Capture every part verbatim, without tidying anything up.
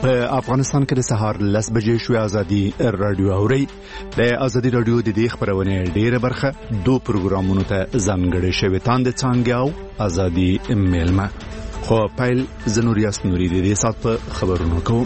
په افغانستان کې د سهار لس بجې شوې ازادي رادیو اوري. د ازادي رادیو د دې خبرونه ډیره برخه دوه پروګرامونو ته ځانګړې شوی تاند څنګه او ازادي میلمه خو پایل زنوریاس نوري د دې سات په خبرونو کوم.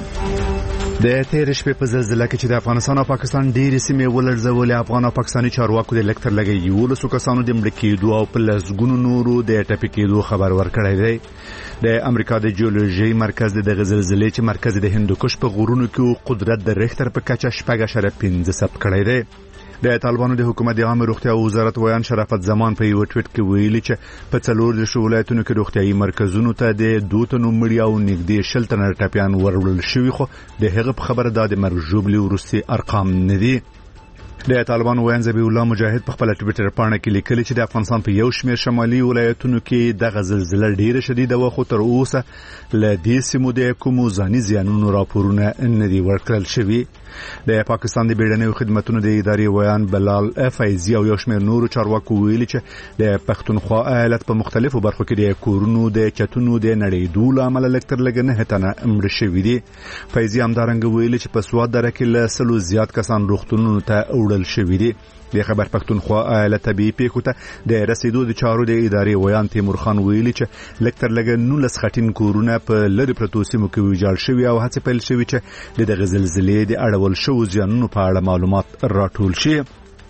د تیر شپې په زلزلہ کې چې د افغانستان او پاکستان ډېرې سیمې ولړزولې، افغان او پاکستاني چارواکو د لکتر لګي یو لسو کسانو د مړ کېدو او په لسګونو نورو د ټپي کېدو خبر ورکړی دی. د امریکا د جیولوژي مرکز د زلزلې چې مرکز د هندوکش په غرونو کې قدرت د ریختر په کچه شپږ اعشاریه پنځه ثبت کړی دی. د طالبانو د حکومت عامه روغتیا وزارت ویان شرافت زمان په یو ټویټ کې ویلي چې په څلور د ولایتونو کې روغتیايي مرکزونو ته د دوتنو مړي او نږدې شل تنه ټپيان ورول شوي، خو د هغه په خبره د مرګ ژوبلي ورسي ارقام نه دي. د طالبانو ویان ذبیح الله مجاهد په خپل ټویټر باندې کې لیکلي چې د افغانستان په یو شمېر شمالي ولایتونو کې د زلزلې ډیره شدیده و، خو تر اوسه ل دې سیمو د کومو ځاني زیانونو راپورونه نه دي ورکړل شوي. د پاکستان د بیړنیو خدماتو د ادارې ویان بلال فیضی او یو شمېر نورو چارواکو ویلي چې د پښتونخوا ایالت په مختلفو برخو کې د کورونو د چتونو د نړیدو لامل لکتر لګنه هتنه امر شوی دي. فیضی همدارنګ ویلي چې په سواد دره کې له سلو زیات کسان روغتونونو ته وړل شوی دي. د خبر پښتونخوا ایالت طبي پیښو ته د رسیدو د چارو د ادارې ویان تیمور خان ویلي چې لکتر لګ نولس خټین کورونه په لری پروتو سیمو کې ویجاړ شوی او هڅه پیل شوی چې د زلزلې د اړول شو زیانونو په اړه معلومات راټول شي.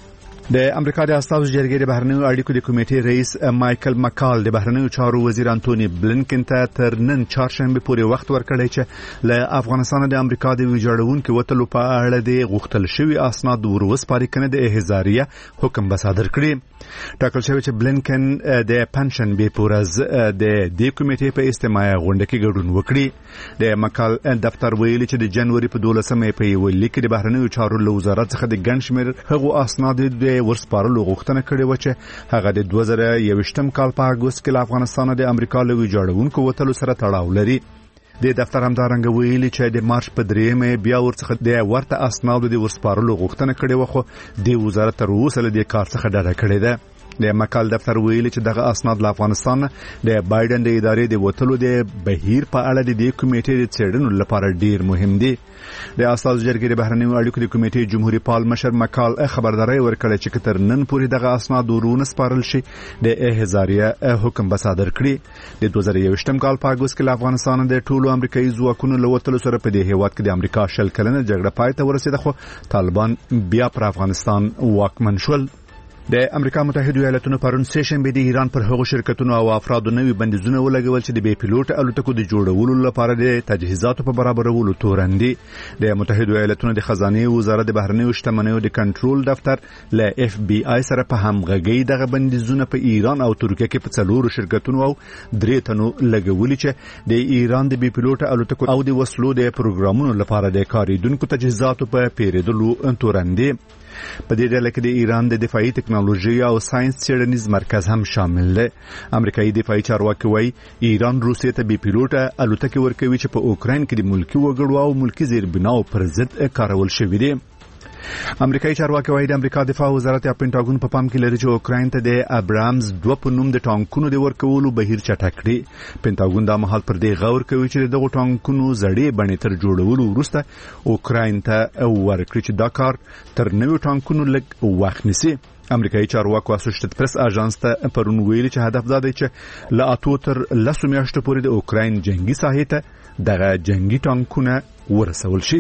د امریکا د استازو جرګې د بهرنیو اړیکو د کمیټې رئیس مایکل مکال د بهرنیو چارو وزیر انټونی بلنکن ته تر نن چهارشنبه پورې وخت ورکړی چې له افغانستان د امریکا د ویجاړونکو وټلو په اړه د غوښتل شوی اسناد وروسپاري کنه د احزاریه حکم به صادر کړي. ټاکل شوی چې بلنکن د پنشنبه پورز د دې کمیټې په استماعي غونډه کې ګډون وکړي. د مکال دفتر ویلي چې د جنوري په دولسمه په یو لیک د بهرنیو چارو وزارت څخه د ګنشمیر هغو اسناد د ورسپارلو غوښتنه کړې و چې هغه د دوه زره یوویشتم کال په اګوست کې له افغانستان د امریکا له ویجاړونکو وټلو سره تړاو لري. د دفتر همدارنګ ویلي چې د مارچ په دریمه بیا ورڅخه د ورته اسناد د ورسپارلو غوښتنه کړې و، خو د وزارت تر اوسه له دې کار څخه ډډه کړې ده. د مکال دفتر ویلي چې دغه اسناد له افغانستان د بایدن د ادارې د وټلو د بهیر په اړه د دې کمیټې د څېړنو لپاره ډیر مهم دي. د استازو جرګې د بهرنیو اړیکو د کمیټې جمهوریت پال مشر مکال خبرداري ورکړه چې تر نن پورې دغه اسناد ورونه سپارل شي د احزاریه حکم به صادر کړي. د دوه زره یوویشتم کال په اګوست کې له افغانستان د ټولو امریکایي ځواکونو له وټلو سره په دې هیواد کې د امریکا شل کلنه جګړه پای ته ورسېده، خو طالبان بیا پر افغانستان واکمن شول. د امریکا متحده ایالاتونو پرون سیشنبه د ایران پر هغو شرکتونو او افرادو نوي بندیزونه ولګول چې د بې پیلوټ الوتکو د جوړولو لپاره د تجهیزاتو په برابرولو تورندي. د متحده ایالاتونو د خزانه وزارت د بهرنیو شتمنیو د کنټرول دفتر له اف بی آی سره په همغږي دغه بندیزونه په ایران او ترکیه کې په څلورو شرکتونو او درې تنو لګولي چې د ایران د بې پیلوټ الوتکو او د وسلو د پروګرامونو لپاره د کاریدونکو تجهیزاتو په پیریدلو تورندي. په دې ډله کې د ایران د دفاعي ټکنالوژي او ساينس څېړنیز مرکز هم شامل دی. امریکایي دفاعي چارواکي وايي ایران روسیې ته بې پیلوټه الوتکې ورکوي چې په اوکراین کې د ملکی وګړو او ملکی زیربناو پر ضد کارول شوی دی. امریکایي چارواکي وايي د امریکا دفاع وزارت یا پینټاګون په پام کې لري چې اوکراین ته د ابرامز دوه په نوم د ټانکونو د ورکولو بهیر چټک کړي. پینټاګون دا مهال پر دې غور کوي چې دغه ټانکونو زړې بڼې تر جوړولو وروسته اوکراین ته ورکړي چې دا کار تر نوي ټانکونو لږ وخت نیسي. امریکایي چارواکو اسوسییټډ پریس اژانس ته پرون ویلي چې هدف دا دی چې له اتو تر لسو میاشتو پورې د اوکراین جنگي ساحې ته دغه جنگي ټانکونه ورسول شي.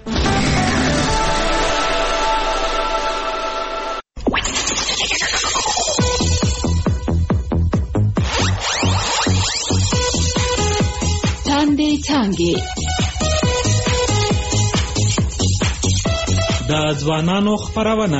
څنګه د ځوانانو خبرونه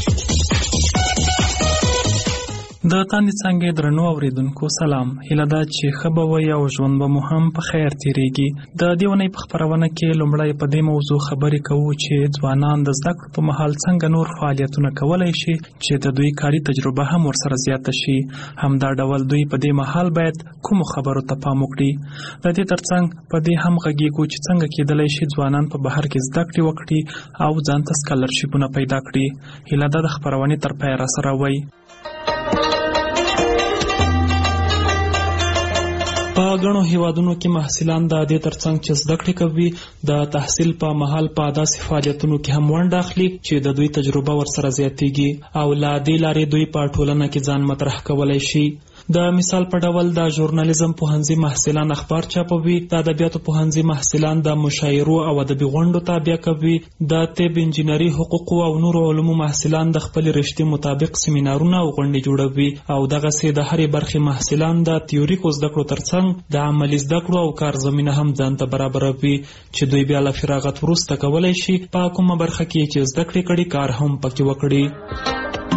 د تاندې څنګه درنو اوریدونکو سلام. هیله ده چې ښه به وي او ژوند به مو هم په خیر تیریږي. د دې ونې په خبرونه کې لومړی په دې موضوع خبرې کوو چې ځوانان د زده کړو په مهال څنګه نور فعالیتونه کولی شي چې د دوی کاري تجربه هم ورسره زیاته شي. همدا ډول دوی په دې مهال باید کومو خبرو ته پام وکړي. د دې ترڅنګ په دې هم غږیږو چې څنګه کېدلی شي ځوانان په بهر کې زده کړې وکړي او ځان ته سکالرشیپونه پیدا کړي. هیله ده د خبرونې تر پایه راسره وئ. په غنو هیوادونو کې محصلان د دې ترڅنګ چې زده کړې کوي د تحصیل په مهال په داسې فعالیتونو کې هم ونډه اخلي چې د دوی تجربه ورسره زیاتېږي او له دې لارې دوی په ټولنه کې ځان مطرح کولی شي. د مثال په ډول د ژورنالیزم پوهنځي محصلان اخبار چاپوي، د ادبیاتو پوهنځي محصلان د مشاعرو او ادبي غونډو تابع کوي، د طب، انجینري، حقوقو او نورو علومو محصلان د خپل رشتې مطابق سیمینارونه او غونډې جوړوي او دغسې د هرې برخې محصلان د تیوریکو زده کړو ترڅنګ د عملي زده کړو او کار زمینه هم ځان ته برابروي چې دوی بیا له فراغت وروسته کولی شي په کومه برخه کې چې زده کړې کړي کار هم پکې وکړي.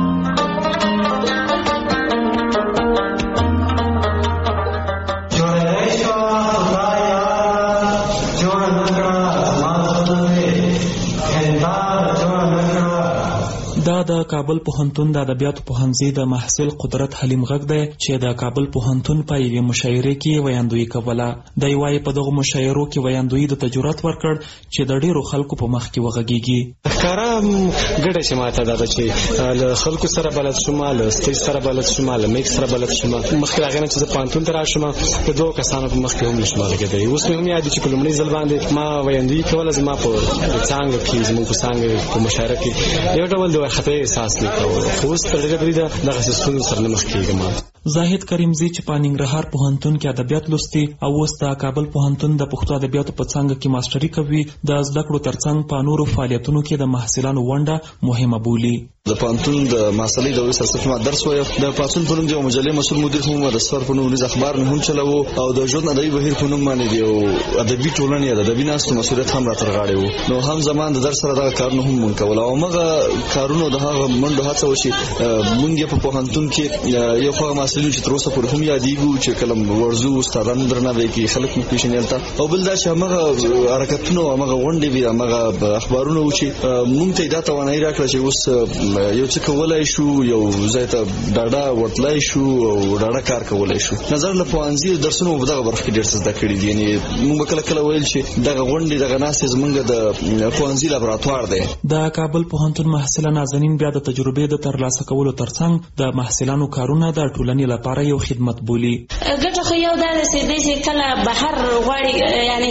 دا د کابل پوهنتون د ادبیاتو پوهنځي د محصل قدرت حلیم غږ دی چې د کابل پوهنتون په یوې مشاعرې کې ویاندویي کوله. دی وایي په دغو مشاعرو کې ویاندویي د تجربت ورکړ چې د ډېرو خلکو په مخ کې وغږیږي. ښکاره ګډه چې ماته دا ده چې له خلکو سره بلد شوم، له سټیج سره بلد شوم، له میک سره بلد شوم. مخکې له هغې نه چې زه پوهنتون ته راشم د دوو کسانو په مخ کې هم نشم غږېدلی. اوس مې هم یاد دي چې په لومړي ځل باندې ما ویاندویي کوله، زما په څانګه کې زموږ په څانګه په مشاعره کې یو ډول د وارخطايۍ احساس نه کوم. خو اوس تر ډېره بریده دغسې ستونزو سره نه مخ کېږم. زاهد کریمزی چې په ننګرهار پوهنتون کې ادبیات لوستي او اوس د کابل پوهنتون د پښتو ادبیاتو په څانګه کې ماسټري کوي، د زده کړو ترڅنګ په نورو فعالیتونو کې د محصلانو ونډه مهمه بولي. د پوهنتون د محصلۍ د وسه ما درس وایم. د پاتون په نوم د مجلې مسؤل مدیر هم د سر په نوم د اخبار نه هم چلاو او د ژوند ادبي بهیر په نوم باندې دی او ادبي ټولنې د ادبي ناستو مسؤلیت هم را ترغاړي وو. نو هم زمان د درس سره دا کارونه هم مونږ کول او موږ کارونه د هغه منډه هڅه وشي. مونږ په پوهنتون کې یو خو محصلین چې تر اوسه پورې هم یادېږو چې کله ورزو استادانو درناوی کوي، خلک مو پیژني او بل دا چې هغه حرکتونه او هغه غونډې وي، هغه اخبارونه و چې مونږ ته دا توانایي راکړه چې اوس یو څه کولای شو، یو ځای ته ډاډه ورتلای شو او ډاډه کار کولای شو. نظر له پوهنځي درسونو په دغه برخه کې ډېر څه زده کړي دي. یعنې موږ کله کله ویل چې دغه غونډې دغه ناستې زموږ د پوهنځي لابراتوار دی. د کابل پوهنتون محصله نازنین بیا د تجربې د ترلاسه کولو ترڅنګ د محصلانو کارونه د ټولنې لپاره یو خدمت بولي. ګټه خو یو دا ده چې کله بهر غواړي، یعنی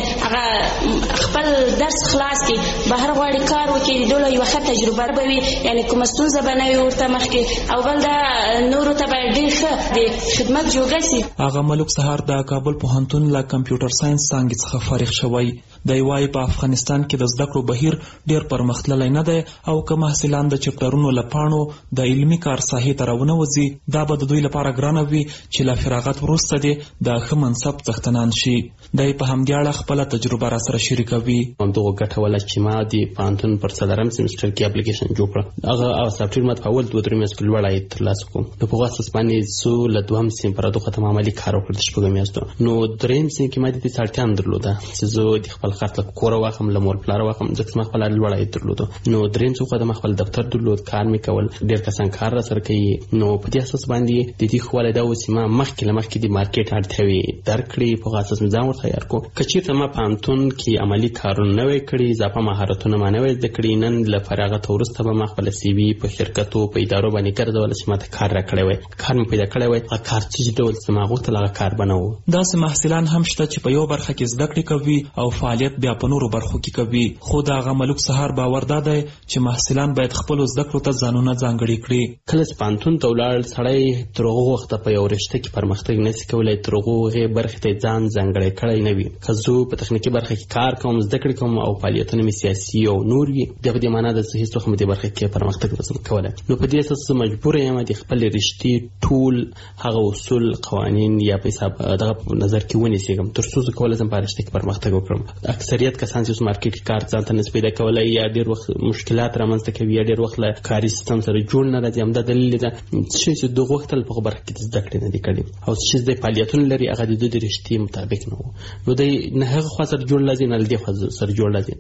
هغه خپل درس خلاص کړي، بهر غواړي کار وکړي، ډوله یوه ښه تجربه به وي، یعنی کومه ستونزه به نه وي ورته مخکې، او بل دا نورو ته به ډېر ښه د خدمت جوګه سي. هغه ملک سهار د کابل پوهنتون له کمپیوټر ساینس څانګې څخه فارغ شوی. دی وایي په افغانستان کې د زده کړو بهیر ډېر پرمختللی نه دی او که محصلان د چپټرونو له پاڼو د علمي کار ساحې ته راونه وځي، دا به د دوی لپاره ګرانه وي چې له فراغت وروسته دې د ښه منصب څښتنان شي. دی په همدې اړه خپله تجربه را سره شریکوي. همدغه ګټه وله چې ما د پوهنتون پر څلورم سیمسټر کې اپلیکیشن جوړ کړه. هغه سافټویر ما په اول دوه درې میاشتو کې لوړ عاید ترلاسه کړم. نو په هغه اساس باندې زه له دوهم سیم پر دغه ختم عملي کار وکړ د شپږو میاشتو. نو درېیم سیم کې ما د دې اړتیا هم درلوده چې زه د خپل خرڅ له کوره واخلم، له مور پلاره واخلم، ځکه ما خپل لوړ عاید درلوده. نو درېیم څه خو د خپل دفتر درلود، کار مې کول، ډېر کسان کار را سره کوي. نو په دې اساس باندې د دې خو ولې دا و چې ما مخکې له مخکې د مارکیټ اړتیاوې درک کړې، په هغه اساس مې ځان ورته تیار کړو. که چېرته ما پوهنتون کې عملي کارونه نه وی کړي، اضافه مهارتونه ما نه وی زده کړي، نن له فراغت وروسته به ما خپله سی وي په شرکتو په ادارو باندې ګرځوله چې ما ته کار را کړی وی، کار مې پیدا کړی وی. هغه کار چې ډول چې ما غوښتل هغه کار به نه و. داسې محصلان هم شته چې په یو برخه کې زده کړې کوي او فعالیت بیا په نورو برخو کې کوي. خو د هغه ملک سهار باور دا دی چې محصلان باید خپلو زده کړو ته ځانونه ځانګړي کړي. کله چې پوهنتون ته ولاړ سړی تر هغه وخته په یو رشته کې پرمختګ نشي کولی، تر هغو هغې برخې ته ځان ځانګړی کړی نه وي. که زه په تخنیکي برخه کې کار کوم، زده کړې کوم او فعالیتونه مې سیاسي او نور وي، بیا په دې معنا ده چې هېڅ وخت مې دې برخه کې پرمختګ نشم کولی. نو په دې اساس زه مجبور یم د خپلې رشتې ټول هغه اصول، قوانین یا په حساب دغه په نظر کې ونیسېږم تر څو زه کولی شم په رشته کې پرمختګ وکړم. اکثریت کسان چې اوس مارکیټ کې کار ځان ته نشي پیدا کولی، یا ډېر وخت مشکلات رامنځته کوي، یا ډېر وخت له کاري سیستم سره جوړ نه راځي. همدا دلیل ده چې د غوښتل په برخه کې زده کړې نه دي کړي او چې د فعالیتونو لري هغه د د رشتې مطابق نه وو. نو د نه هغه خوا سره جوړ لازم، نه دې خوا سره جوړ لازم.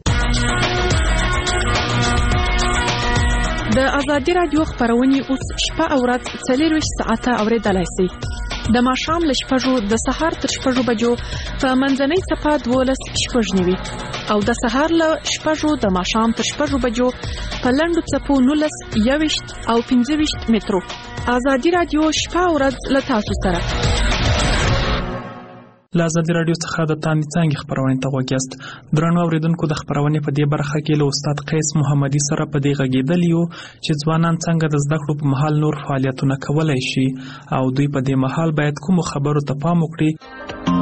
د ازادي راډیو خبرونه اوس شپه او ورځ څلورویشت ساعته اورېدلای شئ. د ماښام له شپږو د سهار تر شپږو بجو په منځنۍ څپه دولس شپږ نوي او د سهار له شپږو د ماښام تر شپږو بجو په لنډو څپو نولس یوویشت او پنځه ویشت مترو. ازادي راډیو شپه او ورځ له تاسو سره. له ازادي راډیو څخه د تاندې څانګې خپرونې ته غوږ یاست. درنو اورېدونکو، د خپرونې په دې برخه کې له استاد قیس محمدي سره په دې غږېدلي یو چې ځوانان څنګه د زده کړو په مهال نور فعالیتونه کولی شي او دوی په دې مهال باید کومو خبرو ته پام وکړي.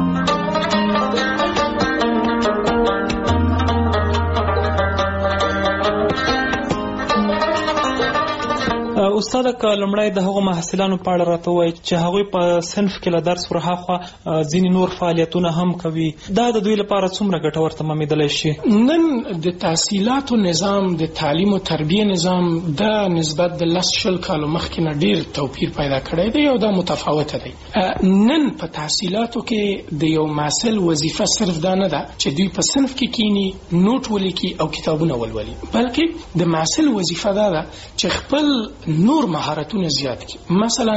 استاد، که لومړی د هغو محصلانو په اړه راته ووایي چې هغوی په صنف کې له درس ورهاخوا ځینې نور فعالیتونه هم کوي، دا د دوی لپاره څومره ګټور تمامېدلی شي؟ نن د تحصیلاتو نظام، د تعلیم او تربیه نظام د نسبت د لس شل کالو مخکې نه ډېر توپیر پیدا کړی دی او دا متفاوته دی. نن په تحصیلاتو کې د یو محصل وظیفه صرف دا نه ده چې دوی په صنف کې کینی، نوټ ولیکي او کتابونه ولولي، بلکې د محصل وظیفه دا ده چې خپل نور مهارتونه زیات کړي. مثلا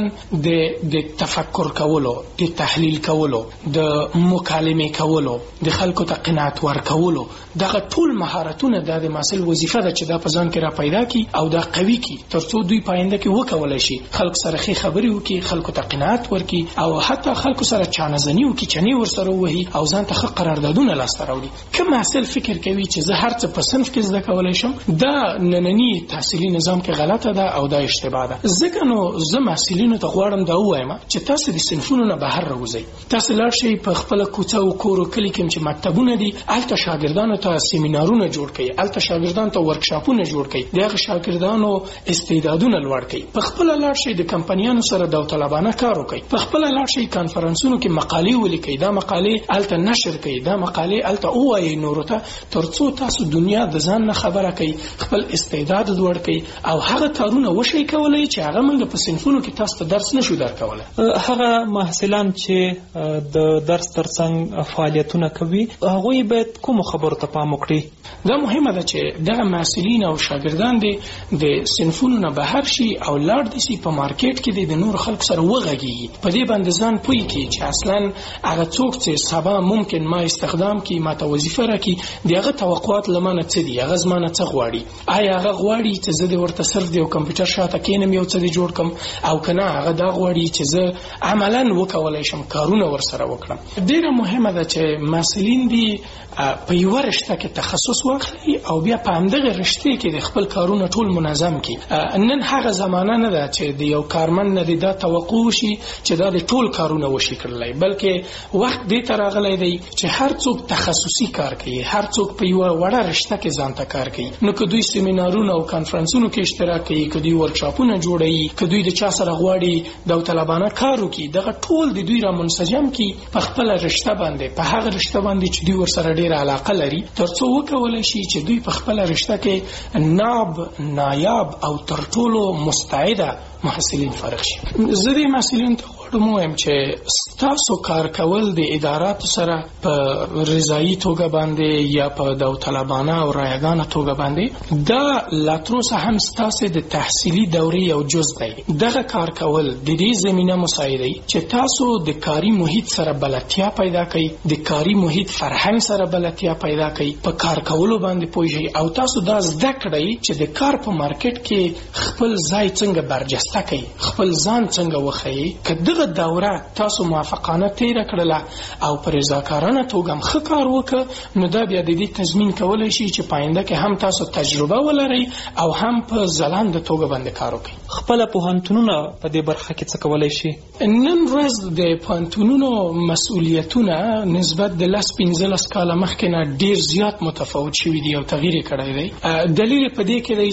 د د تفکر کولو، د تحلیل کولو، د مکالمه کولو، د خلکو ته قناعت ورکولو، دغه ټول مهارتونه د محصل وظیفه ده چې دا په ځان کې را پیدا کړي او دا قوي کړي ترڅو دوی پاینده کې وکولای شي خلک سره ښه خبرې وکړي، خلکو ته قناعت ورکړي او حتی خلکو سره چانهزني وکړي، چنې ورسره ووهي او ځان ته ښه قراردادونه لاسته راوړي. که محصل فکر کوي چې زه هر څه په صنف کې زده کولی شم، دا ننني تحصیلي نظام کې غلطه ده او دا اشتباه ده. ځکه نو زه محصلینو ته غواړم دا ووایم چې تاسو د صنفونو نه بهر راوځئ، تاسو لاړ شئ په خپله کوڅه او کور او کلي کې چې مکتبونه دي، هلته شاګردانو ته سیمینارونه جوړ کړئ، هلته شاګردانو ته ورکشاپونه جوړ کړئ، د هغه شاګردانو استعدادونه لوړ کړئ. په خپله لاړ شئ د کمپنیانو سره داوطلبانه کار وکړئ، په خپله لاړ شئ کانفرنسونو کې مقالې ولیکئ، دا مقالې هلته نشر کړئ، دا مقالې هلته ووایئ نورو ته، ترڅو تاسو دنیا د ځان نه خبره کړئ، خپل استعداد لوړ کړئ او هغه کارونه وشئ کولی چې هغه موږ په صنفونو کې تاسو ته درس نشو درکولی. هغه محصلان چې د درس ترڅنګ فعالیتونه کوي، هغوی باید کومو خبرو ته پام وکړي؟ دا مهمه ده چې دغه محصلین او شاګردان دي د صنفونو نه بهر شي او لاړ دي سي په مارکیټ کې د نور خلکو سره وغږیږي، په دې باندې ځان پوه کړي چې اصلا هغه څوک چې سبا ممکن ما استخدام کړي، ما ته وظیفه راکړي، د هغه توقعات له مانه څه دي، هغه زما نه څه غواړي، آیا هغه غواړي چې زه د ورته صرف د یو کمپیوټر شاته کښېنم یو څه دې جوړ کړم، او که نه هغه دا غواړي چې زه عملا وکولی شم کارونه ورسره وکړم. ډېره مهمه ده چې محصلین دي په یوه رشته کې تخصص واخلي او بیا په همدغه رشتې کې د خپل کارونه ټول منظم کړي. نن هغه زمانه نه ده چې د یو کارمند نه دا توقع وشي چې دا د ټول کارونه وشي کړلی، بلکې وخت دې ته راغلی دی چې هر څوک تخصصي کار کوي، هر څوک په یوه وړه رشته کې ځان ته کار کوي. نو که دوی سیمینارونه او کانفرنسونو کې اشتراک کوي، که دوی ورکشاپونه جوړوي، که دوی د چا سره غواړي داوطلبانه کار وکړي، دغه ټول د دوی را منسجم کړي په خپله رشته باندې، په هغه رشته باندې چې دوی ورسره ډېره علاقه لري، ترڅو وکولی شي چې دوی په خپله رشته کې ناب، نایاب او تر ټولو مستعده محصلین فارغ شي. زه دې محصلینو ته غواړم ووایم چې ستاسو کار کول د اداراتو سره په رضایي توګه باندې یا په داوطلبانه او رایګانه توګه باندې دا لا تروسه هم ستاسو د تحصیلي دورې یو جز دی. دغه کار کول د دې زمینه مساعدوي چې تاسو د کاري محیط سره بلدتیا پیدا کړئ، د کاري محیط فرهنګ سره بلدتیا پیدا کړئ، په کار کولو باندې پوه شئ او تاسو دا زده کړئ چې د کار په مارکیټ کې خپل ځای څنګه برجسته کړئ، خپل ځان څنګه وښیئ. که دغه دوره تاسو موافقانه تیره کړله او په رضاکارانه توګه هم ښه کار وکړه، نو دا بیا د دې تضمین کولی شي چې په آینده کې هم تاسو تجربه ولرئ او هم په ځلانده توګه باندې کار وکړئ. خپله پوهنتونونه په دې برخه کې څه کولی شي؟ نن ورځ د پوهنتونونو مسؤلیتونه نسبت د لس پنځلس کاله مخکې نه ډېر زیات متفاوت شوي دي او تغییر یې کړی دی. دلیل په دې کې دی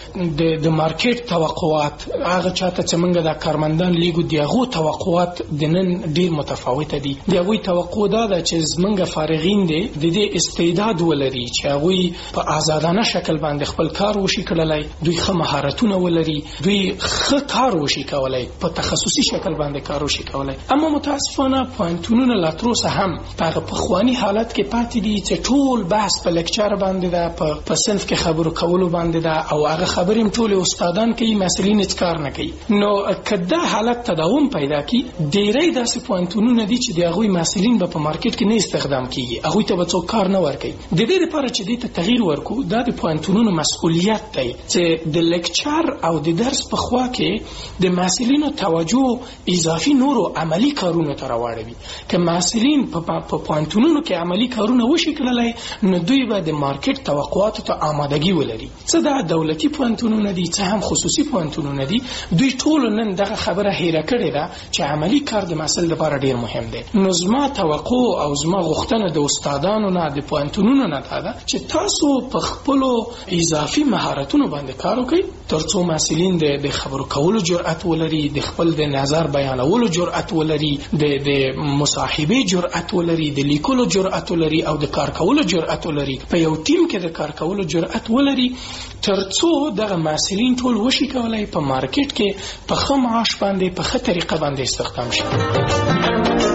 چې د مارکیټ توقعات، هغه چاته چې موږ دا کارمندان لیږو، د هغو توقعات د نن ډېر متفاوته دي. د هغوی توقع دا ده چې زموږ فارغین دي د دې استعداد ولري چې هغوی په آزادانه شکل باندې خپل کار وشي کړلی، دوی ښه مهارتونه ولري، دوی ښه کار وشي کولی، په تخصصي شکل باندې کار وشي کولی. اما متاسفانه پوهنتونونه لا تروسه هم په هغه پخواني حالت کې پاتې دي چې ټول بحث په لیکچر باندې ده، په صنف کې خبرو کولو باندې ده او هغه خبرې هم ټولې استادان کوي، محصلین هېڅ کار نه کوي. نو که دا حالت تداوم پیدا کړي، ډېری داسې پوهنتونونه دي چې د هغوی محصلین به په مارکیټ کې نه استخدام کېږي، هغوی ته به څوک کار نه ورکوي. د دې لپاره چې دې ته تغییر ورکړو، دا د پوهنتونونو مسؤلیت دی چې د لیکچر او د درس په خوا کې د محصلینو توجه اضافي نورو عملی کارونو ته راوړوي. که محصلین په پوهنتونونو کې عملی کارونه وشي کړلی نو دوی به د مارکیټ توقعاتو ته آمادګي ولري. څه دا دولتي پوهنتونونه دي څه هم خصوصي پوهنتونونه دي، دوی ټول نن دغه خبره هیره کړې ده چې عملی کار د محصل لپاره ډیر مهم دی. نو زما توقع او زما غوښتنه د استادانو نه د پوهنتونونو نه ده چې تاسو په خپلو اضافي مهارتونو باندې کار وکړئ ترڅو محصلین د خبرو کولو جرأت ولري، د خپل د نظر بیانولو جرأت ولري، د د مصاحبه جرأت ولري، د لیکلو جرأت ولري او د کار کولو جرأت ولري، په یو ټیم کې د کار کولو جرأت ولري ترڅو دغه محصلین ټول وشي کولای په مارکیټ کې په ښه معاش باندې په ښه طریقه باندې استخدام شي.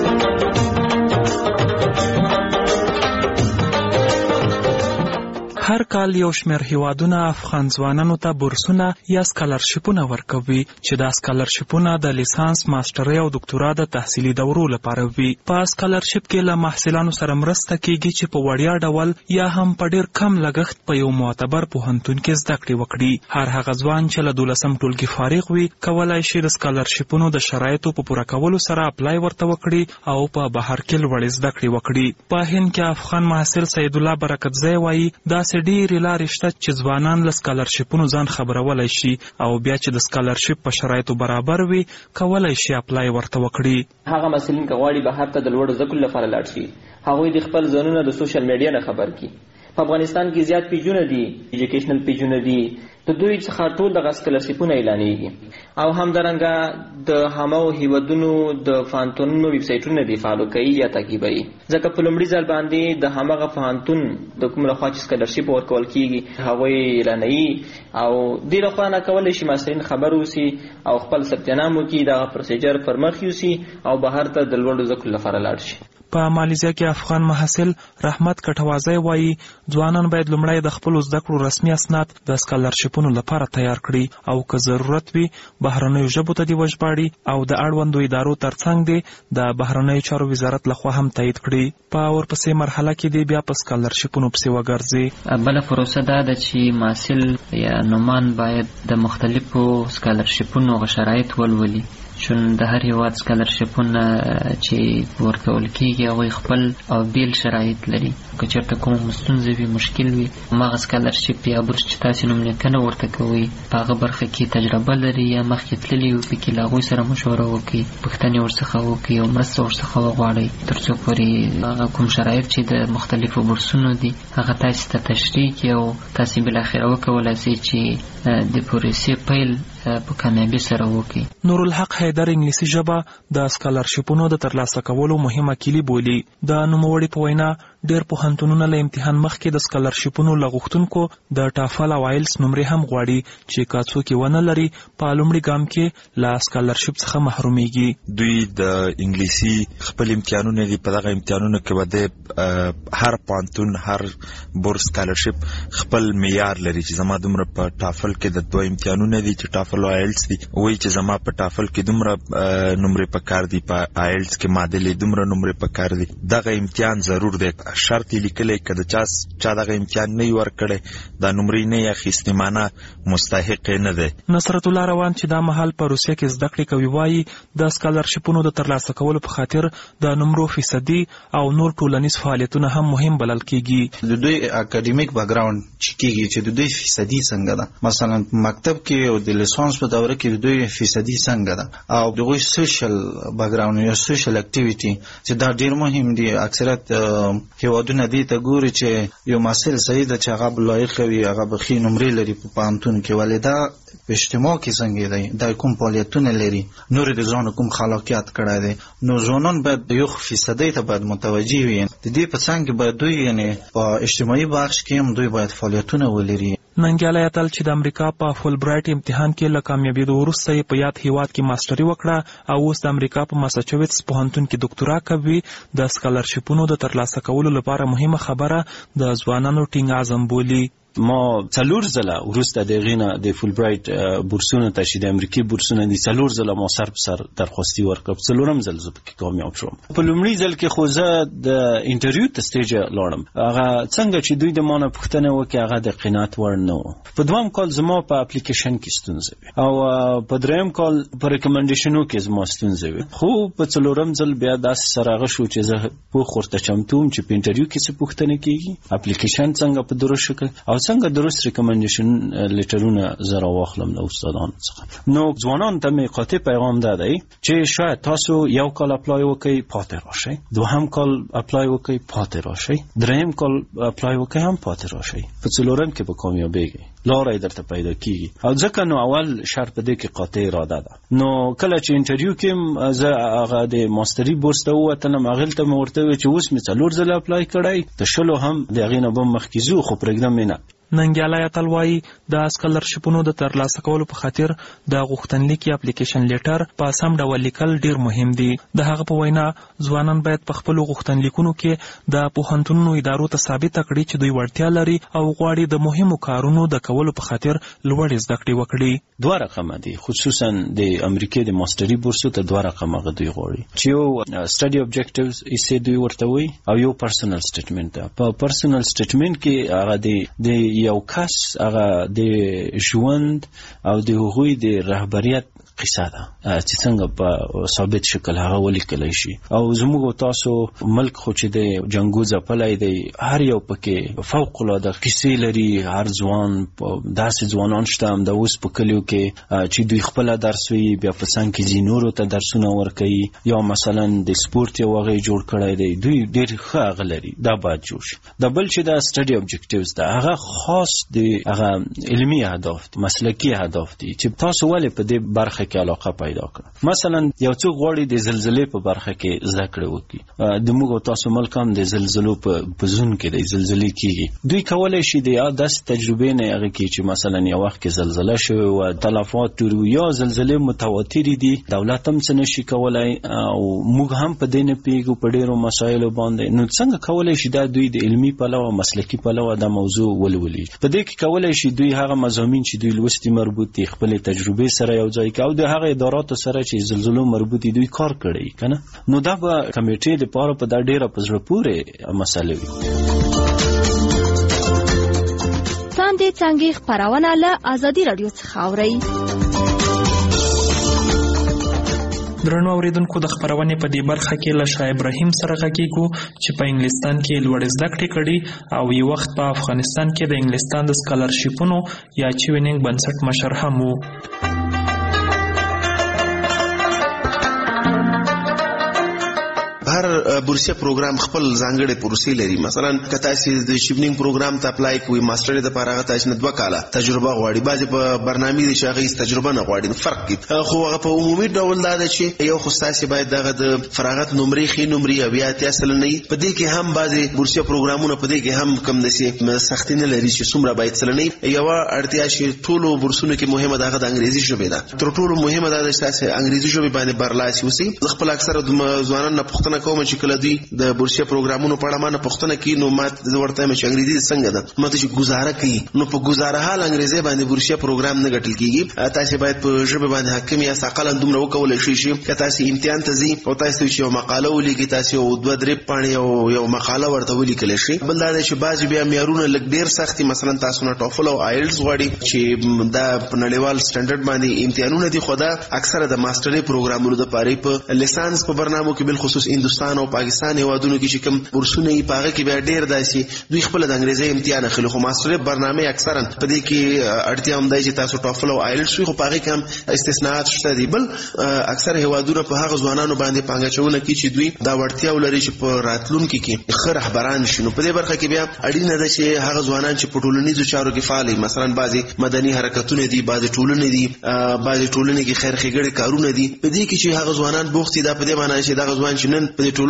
هر کال یو شمېر هیوادونه افغان ځوانانو ته بورسونه یا سکالرشیپونه ورکوي چې دا سکالرشیپونه د لیسانس، ماسترۍ او دکتورا د تحصیلي دورو لپاره وي. په سکالرشیپ کې له محصلانو سره مرسته کیږي چې په وړیا ډول یا هم په ډیر کم لګښت په یو معتبر پوهنتون کې زده کړې وکړي. هر هغه ځوان چې له دولسم ټولګي فارغ وي کولای شي د سکالرشیپونو د شرایطو په پوره کولو سره اپلای ورته وکړي او په بهر کې لوړې زده کړې وکړي. په هند کې افغان محصل سید الله برکتزی وایي داسې ډېرې لارې شته چې ځوانان له سکالرشیپونو ځان خبرولی شي او بیا چې د سکالرشیپ په شرایطو برابر وي کولی شي اپلای ورته وکړي. هغه محصلین که غواړي بهر ته د لوړو زده کړو لپاره لاړ شي هغوی د خپل ځانونه د سوشل میډیا نه خبر کړي. په افغانستان کې زیات پیجونه دي، ایجوکیشنل پیجونه دي، د دوی څخه ټول دغه سکالرشیپونه اعلانېږي او همدارنګه د هماغو هیوادونو د پوهنتونونو ویب سایټونه دي فالو کوي یا تعقیبوي، ځکه په لومړي ځل باندې د هماغه پوهنتون د کوم لخوا چې سکالرشیپ ورکول کېږي هغوی اعلانوي او دې لخوا نه کولی شي محصلین خبر اوسي او خپل ثبت نام وکړي، دغه پروسیجر پر مخ یوسي او بهر ته د لوړو زده کړو لپاره لاړ شي. په مالیزیا کې افغان محصل رحمت کټوازی وایي ځوانان باید لومړی د خپلو زده کړو رسمي اسناد د سکالرشیپونو لپاره تیار کړي او که ضرورت وي بهرنیو ژبو ته دې وژباړي او د اړوندو ادارو ترڅنګ دې د بهرنیو چارو وزارت لخوا هم تایید کړي. په ورپسې مرحله کې دې بیا په سکالرشیپونو پسې وګرځي. بله پروسه دا ده چې محصل یا نومان باید د مختلفو سکالرشیپونو شرایط ولولي، چون د هر هیواد سکالرشیپونه چې ورکول کېږي هغوی خپل او بیل شرایط لري. که چېرته کومه ستونزه وي، مشکل وي، هماغه سکالرشیپ یا بورس چې تاسې نوم لیکنه ورته کوئ په هغه برخه کې تجربه لري یا مخکې تللي وي پکې له هغوی سره مشوره وکړئ، پوښتنې ورڅخه وکړئ او مرسته ورڅخه وغواړئ تر څو پورې هغه کوم شرایط چې د مختلفو بورسونو دي هغه تاسې ته تشریح کړي او تاسې بالاخره وکولای شئ چې د پروسې پیل په کامیابی سره وکړي. نورالحق حیدر انګلیسي ژبه د سکالرشیپونو د ترلاسه کولو مهمه کیلي بولي. د نوموړي په وینا ډېر پوهنتونونه له امتحان مخکې د سکالرشیپونو له غوښتونکو د ټافل او آیلس نمرې هم غواړي چې که څوک یې ونه لري په لومړي ګام کې له سکالرشیپ څخه محرومیږي. دوی د انګلیسي خپل امتحانونه دي، په دغه امتحانونو کې به د هر پوهنتون هر بورس سکالرشیپ خپل معیار لري چې زما دومره په ټافل کې د دوه امتحانونه دي چې ټافل او آیلس دي، وایي چې زما په ټافل کې دومره نمرې په کار دي، په آیلس کې معادلې دومره نمرې په کار دي. دغه امتحان ضرور دی، شرط یې لیکلی که د چا چا دغه امتحان نه وي ورکړی دا نمرې نه یې اخیستې معنه مستحق یې نه دی. نصرت الله روان چې دا مهال په روسیه کې زده کړې کوي وایي د سکالرشیپونو د ترلاسه کولو په خاطر د نمرو فیصدي او نور ټولنیز فعالیتونه هم مهم بلل کېږي. د دوی اکاډمیک بیکګراوند چې کېږي چې د دوی فیصدي څنګه ده، مثلا مکتب کې او د لیسانس په دوره کې د دوی فیصدي څنګه ده او دغوی سوشل بیکګراوند یا سوشل اکټیویټي چې دا ډېر مهم دي. اکثریت هیوادونه دې ته ګوري چې یو محصل صحیح ده چې هغه لایق وي، هغه به ښې نمرې لري په پوهنتون کې، ولې دا په اجتماع کې څنګه دی، دا کوم فعالیتونه لري، نور د ځان کوم خلاقیت کړی دی. نو ځوانان باید یو فیصدۍ ته باید متوجه وي. د دې په څنګ کې باید دوی یعنی په اجتماعي بخش کې هم دوی باید فعالیتونه ولري. ننګیالی اتل چې د امریکا په فول برایټ امتحان کې له کامیابېدو وروسته یې په یاد هیواد کې ماسټري وکړه او اوس د امریکا په ماساچوټس پوهنتون کې ډاکټورا کوي. د سکالرشیپونو د ترلاسه کولو لپاره مهمه خبره د ځوانانو ټینګ عزم بولي. ما څلور ځله وروسته د غینا د فول برایټ بورسونه ته چې د امریکای بورسونه دي څلور ځله ما سر په سر درخواستي ورکړ، څلورم ځل زه پکې کامیاب شوم. په لومړي ځل کې خو زه د انټرویو ته سټیج لاړم، هغه څنګه چې دوی د مانه پوښتنه وکړه هغه د قناعت وړ نه و. په دویم کال زما په اپلیکیشن کې ستونزه وي او په دریم کال په ریکمنډیشنو کې زما ستونزه وي. خو په څلورم ځل بیا داسې سره هغه شو چې زه پوخ ورته چمتو وم چې په انټرویو کې څه پوښتنه کېږي، اپلیکیشن څنګه په درست شکل او څنګه درست ریکمنډیشن لیټرونه زه راواخلم له استادانو څخه. نو ځوانانو ته مې قاطع پیغام دا دی چې شاید تاسو یو کال اپلای وکړئ پاتې راشئ، دوهم کال اپلای وکړئ پاتې راشئ، دریم کال اپلای وکړئ هم پاتې راشئ، په څلورم کې به کامیابیږئ، لاره یې درته پیدا کیږي. او ځکه نو اول شرط په دې کې قاطع اراده ده. نو کله چې انټرویو کې زه هغه د ماستري بورس ته ووتلم، هغې ته مې ورته وویل چې اوس مې څلور ځله اپلای کړی، د شلو هم د هغې نه به مخکې ځو، خو پرېږدم یې نه. ننګیالی اتل وایي د اسکالرشپونو د ترلاسه کولو په خاطر د غوښتنلیک یا اپلیکیشن لیټر په سم ډول لیکل ډیر مهم دي. د هغه په وینا ځوانان باید په خپلو غوښتنلیکونو کې د پوهنتونونو ادارو ته ثابته کړي چې دوی وړتیا لري او غواړي د مهمو کارونو د کولو په خاطر لوړې زده کړې وکړي. دوه رقمه دي، خصوصا د امریکای د ماستري بورسو ته دوه رقمه دوی غواړي چې یو سټډي اوبجیکټیوز یې دوی ورته وایي او یو پرسنل سټیټمنټ ده. په پرسنل سټیټمنټ کې هغه د یو کس هغه د ژوند او د هغوی د رهبریت قصه ده چې څنګه په ثابت شکل هغه ولیکلی شي. او زموږ تاسو ملک خو چې د جنګو ځپلی دی، هر یو پکې فوق العاده قصې لري. هر ځوان داسې ځوانان شته هم د اوس په کلیو کې چې دوی خپله درس وي، بیا په څنګ کې ځي نورو ته درسونه ورکوي، یا مثلا د سپورت یو هغه جوړ کړی دی، دوی ډېر ښه هغه لري، دا باید جوړ شي. د بل چې دا سټډي اوبجیکټیوز ده هغه خاص د هغه علمي اهداف دي، مسلکي اهداف دي چې تاسو ولې په دې برخه کې علاقه پیدا کړه. مثلا یو څوک غواړي د زلزلې په برخه کې زده کړه وکړي، د موږ تاسو ملک هم د زلزلو په زون کې د زلزلې کېږي، دوی کولی شي د داسې تجربې نه هغه کې چې مثلا یو وخت کې زلزله شوې وه، تلفات ډېر وي، یا زلزلې متواترې دي، دولت هم څه نشي کولی او موږ هم په دې نه پوهېږو په ډېرو مسایلو باندې. نو څنګه کولی شي دا دوی د علمي پلوه مسلکي پلوه دا موضوع ولولي؟ په دې کې کولی شي دوی هغه مضامین چې دوی لوستي مربوط دي خپلې تجربې سره یو ځای کړي او د هغه اداراتو سره چې زلزلو مربوط دي دوی کار کړی کنه. نو دا به کمیټې لپاره په دا ډیره په زړه پورې مسله وي. څاندې څنګه خبرونه له ازادي رادیو څخه اوري. درنو اوریدونکو د خبرونې په دې برخه کې له شاه ابراهیم سره غږیږو چې په انګلستان کې لوړ زده کړې کړي او یو وخت په افغانستان کې د انګلستان د سکالرشپونو یا چوینینګ بنسټ مشر هم وو. هر بورسیه پروګرام خپل ځانګړي پروسې لري. مثلا که تاسو د شیپنینګ پروګرام ته اپلای کوئ، ماستر د لپاره تاسو نه دوه کاله تجربه غواړي، بعضې په برنامې دي چې هغه تجربه نه غواړي، فرق کوي. خو هغه په عمومي ډول دا ده چې یو خو تاسو باید دغه د فراغت نمرې ښې نمرې او یا اتیا سلنه وي. په دې کې هم بعضې بورسیه پروګرامونه په دې کې هم کم داسې سختي نه لري چې څومره باید سلنه وي. یوه اړتیا چې ټولو بورسونو کې مهمه ده هغه د انګریزي ژبې ده. تر ټولو مهمه دا ده چې تاسو انګریزي ژبې باندې برلاسي اوسئ. زه خپل اکثره ځوانان نه پوښتنه کوم چې کله دوی د بورسیه پروګرامونو په اړه ما نه پوښتنه کوي، نو ما زه ورته وایم چې انګریزي څنګه ده؟ ما ته چې ګزاره کوي، نو په ګزاره حال انګریزي باندې بورسیه پروګرام نه ګټل کېږي. تاسو باید په ژبه باندې حاکم یاست، اقلا دومره وکولی شئ چې که تاسو امتحان ته ځئ او تاسو چې یو مقاله ولیکئ، تاسو یو دوه درې پاڼې یو یو مقاله ورته ولیکلی شئ. بل دا دی چې بعضې بیا معیارونه لږ ډېر سخت دي. مثلا تاسو نه ټافل او آیلټس غواړي چې دا په نړیوال سټنډرډ باندې امتحانونه دي، خو دا اکثره د ماسترۍ پروګرامونو دپاره په لیسانس په برنامو کې بالخصوص هندوستان او پاکستان هېوادونو کې چې کوم بورسونه یې په هغه کې بیا ډېر داسې دوی خپله د انګریزۍ امتحان اخلي. خو ماسترۍ برنامې اکثرا په دې کې اړتیا هم دی چې تاسو ټافل او آیلټس وي، خو په هغې کې هم استثناءات شته دي. بل اکثر هېوادونه په هغه ځوانانو باندې پانګه اچونه کوي چې دوی دا وړتیا ولري چې په راتلونکي کې ښه رهبران شي. نو په دې برخه کې بیا اړینه ده چې هغه ځوانان چې په ټولنیزو چارو کې فعال وي، مثلا بعضې مدني حرکتونه دي، بعضې ټولنې دي، بعضې ټولنې کې خیر ښېګړې کارونه دي، په دې کې چې هغه ځوانان بوخت دي. دا په دې معنی چې دغه ځوان چې نن په دې ټولنه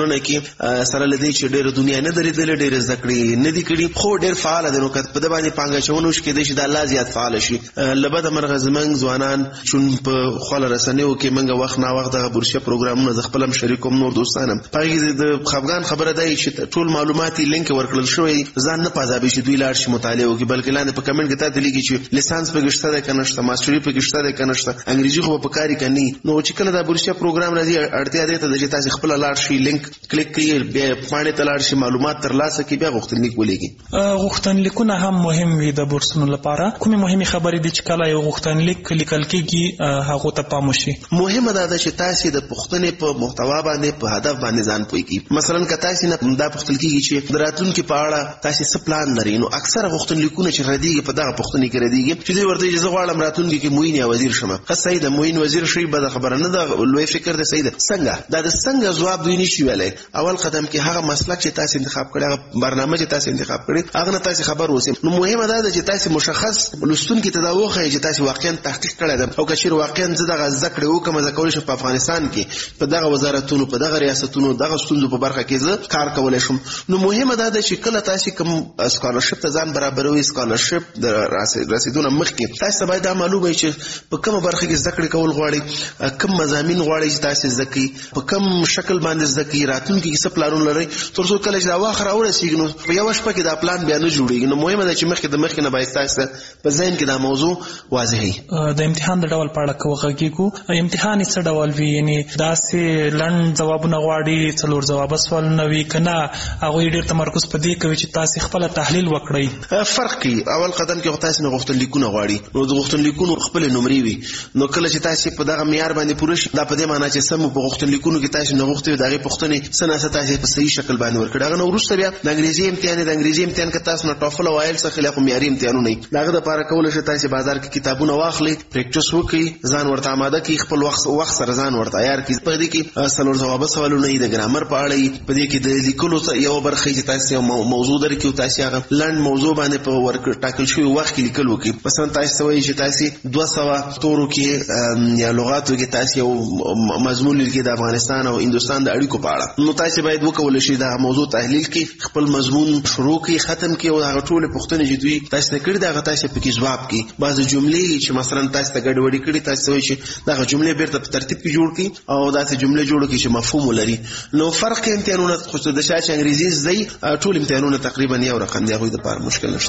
ټولنه کې سره لدی چې ډېر دنیا نه درېدل ډېر زده کړې نه دي کړي خو ډېر فعال دي نو کله په د باندې پانګه چونو شي کې د الله زیات فعال شي لبد مرغ زمنګ ځوانان چون په خپل رسنیو کې منګه وخت نه وخت د برشه پروګرامونو د خپلم شریکوم نور دوستانم پای د خفغان خبره دی چې ټول معلوماتي لینک ورکړل شوی ځان نه پازابي شي دوی لاړ شي مطالعه وکړي بلکې لاندې په کمنټ کې ته دلیږي چې لیسانس په گشته ده کنهشته ماستری په گشته ده کنهشته انګریزي خو په کاری کني نو چې کله دا برشه پروګرام راځي اړتیا ده ته چې تاسو خپل لاړ شي لینک کلیک کړئ بیا باندې تلاړ شي معلومات ترلاسه کړئ بیا غوښتنلیک ولېږي غوښتنلیکونه هم مهم وي د بورسونو لپاره کومه مهمه خبرې دي چې کله یو غوښتنلیک لیکل کېږي هغه ته پام وشي مهمه ده چې تاسو د پښتنې په محتوا باندې په هدف باندې ځان پوي کی مثلا که تاسو نه دا پښتل کېږي چې دراتون کې پاړه تاسو څه پلان لرئ نو اکثره غوښتنلیکونه چې ردیږي په دغه پښتنې کې ردیږي چې دوی ورته اجازه غواړم راتون کې موین یا وزیر شمه که صحیح ده موین وزیر شي به خبره نه ده لوی فکر ده صحیح ده څنګه دا د څنګه جواب دوی نشي ویلای اول قدم کې هغه مسلک چې تاسو انتخاب کړی هغه برنامه چې تاسو انتخاب کړی هغه نه تاسو خبر اوسئ نو مهمه ده چې تاسو مشخص لستون کې تداوخه چې تاسو واقعا تحقیق کړی ده او که چیرې واقعا زه دغه ذکر وکم زه کولای شم په افغانستان کې په دغه وزارتونو په دغه ریاستونو دغه ستونزو په برخه کې زه کار کولای شم نو مهمه ده چې کله تاسو کوم سکالرشپ ته ځان برابروي سکالرشپ د رسیدونه مخکې تاسو باید دا معلومه وي چې په کومه برخه کې ذکر کول غواړي کوم مضامین غواړي چې تاسو ذکی په کوم شکل باندې ذکی راتونکو کې څه پلانونه لري ترڅو کله چې دا واخر اورسیږي نو په یو شپه کې دا پلان بیا نه جوړیږي نو مهمه ده چې مخکې د مخکې نه باید تاسو په ذهن کې دا موضوع واضح وي د امتحان د ډول په اړه کوغږیږو امتحان څه ډول وي یعنی داسې لنډ جوابونه غواړي څلور جواب سوالونه وي کنه هغه ډېر تمرکز په دې کوي چې تاسو خپل تحلیل وکړئ فرق کی اول قدم کې تاسو نه غوښتنلیکونه غواړي نو د غوښتنلیکونو خپل نمرې وي نو کله چې تاسو په دغه معیار باندې پوره شي دا په دې معنی چې سم په غوښتنلیکونو کې تاسو نه غوښتي دغه پښتنې سناسه تاسو په صحیح شکل باندې ورکړه هغه نو وروسته بیا د انګریزي امتحان د انګریزي امتحان کې تاسو نه ټافل او آیل څخه خلاف معیاري امتحانونه نه دغه د لپاره کول شي تاسو بازار کې کتابونه واخلي پریکټیس وکړي ځان ورته آماده کړئ خپل وخت وخت سره ځان ورته تیار کړئ په دې کې څلور جواب سوالونه د ګرامر په اړه په دې کې د لیکلو یو برخه چې تاسو موضوع درکې او تاسو هغه لند موضوع باندې په ورک ټاکل شوی وخت کې لیکل وکړي مثلا تاسو وایي چې تاسو دوه سوه تورو کې یا لغاتو کې تاسو یو مضمون لیکي د افغانستان او هندستان د اړیکو په اړه نو تاسو باید وکول شي دا موضوع تحلیل کړئ خپل مضمون شروع کړئ ختم کړئ او هغه ټول پوښتنې چې دوی تاسو کړې دا تاسو په کې جواب کړئ بعض جملې چې مثلا تاسو ته ګډوډي کړې تاسو وایي چې دا جملې بیرته په ترتیب کې جوړ کړئ او دا جملې جوړ کړئ چې مفهوم ولري نو فرق کې امتحانونه خو د شاشه انګریزي زئی ټول امتحانونه تقریبا یو رقم دی هغه د پاره مشکل نشته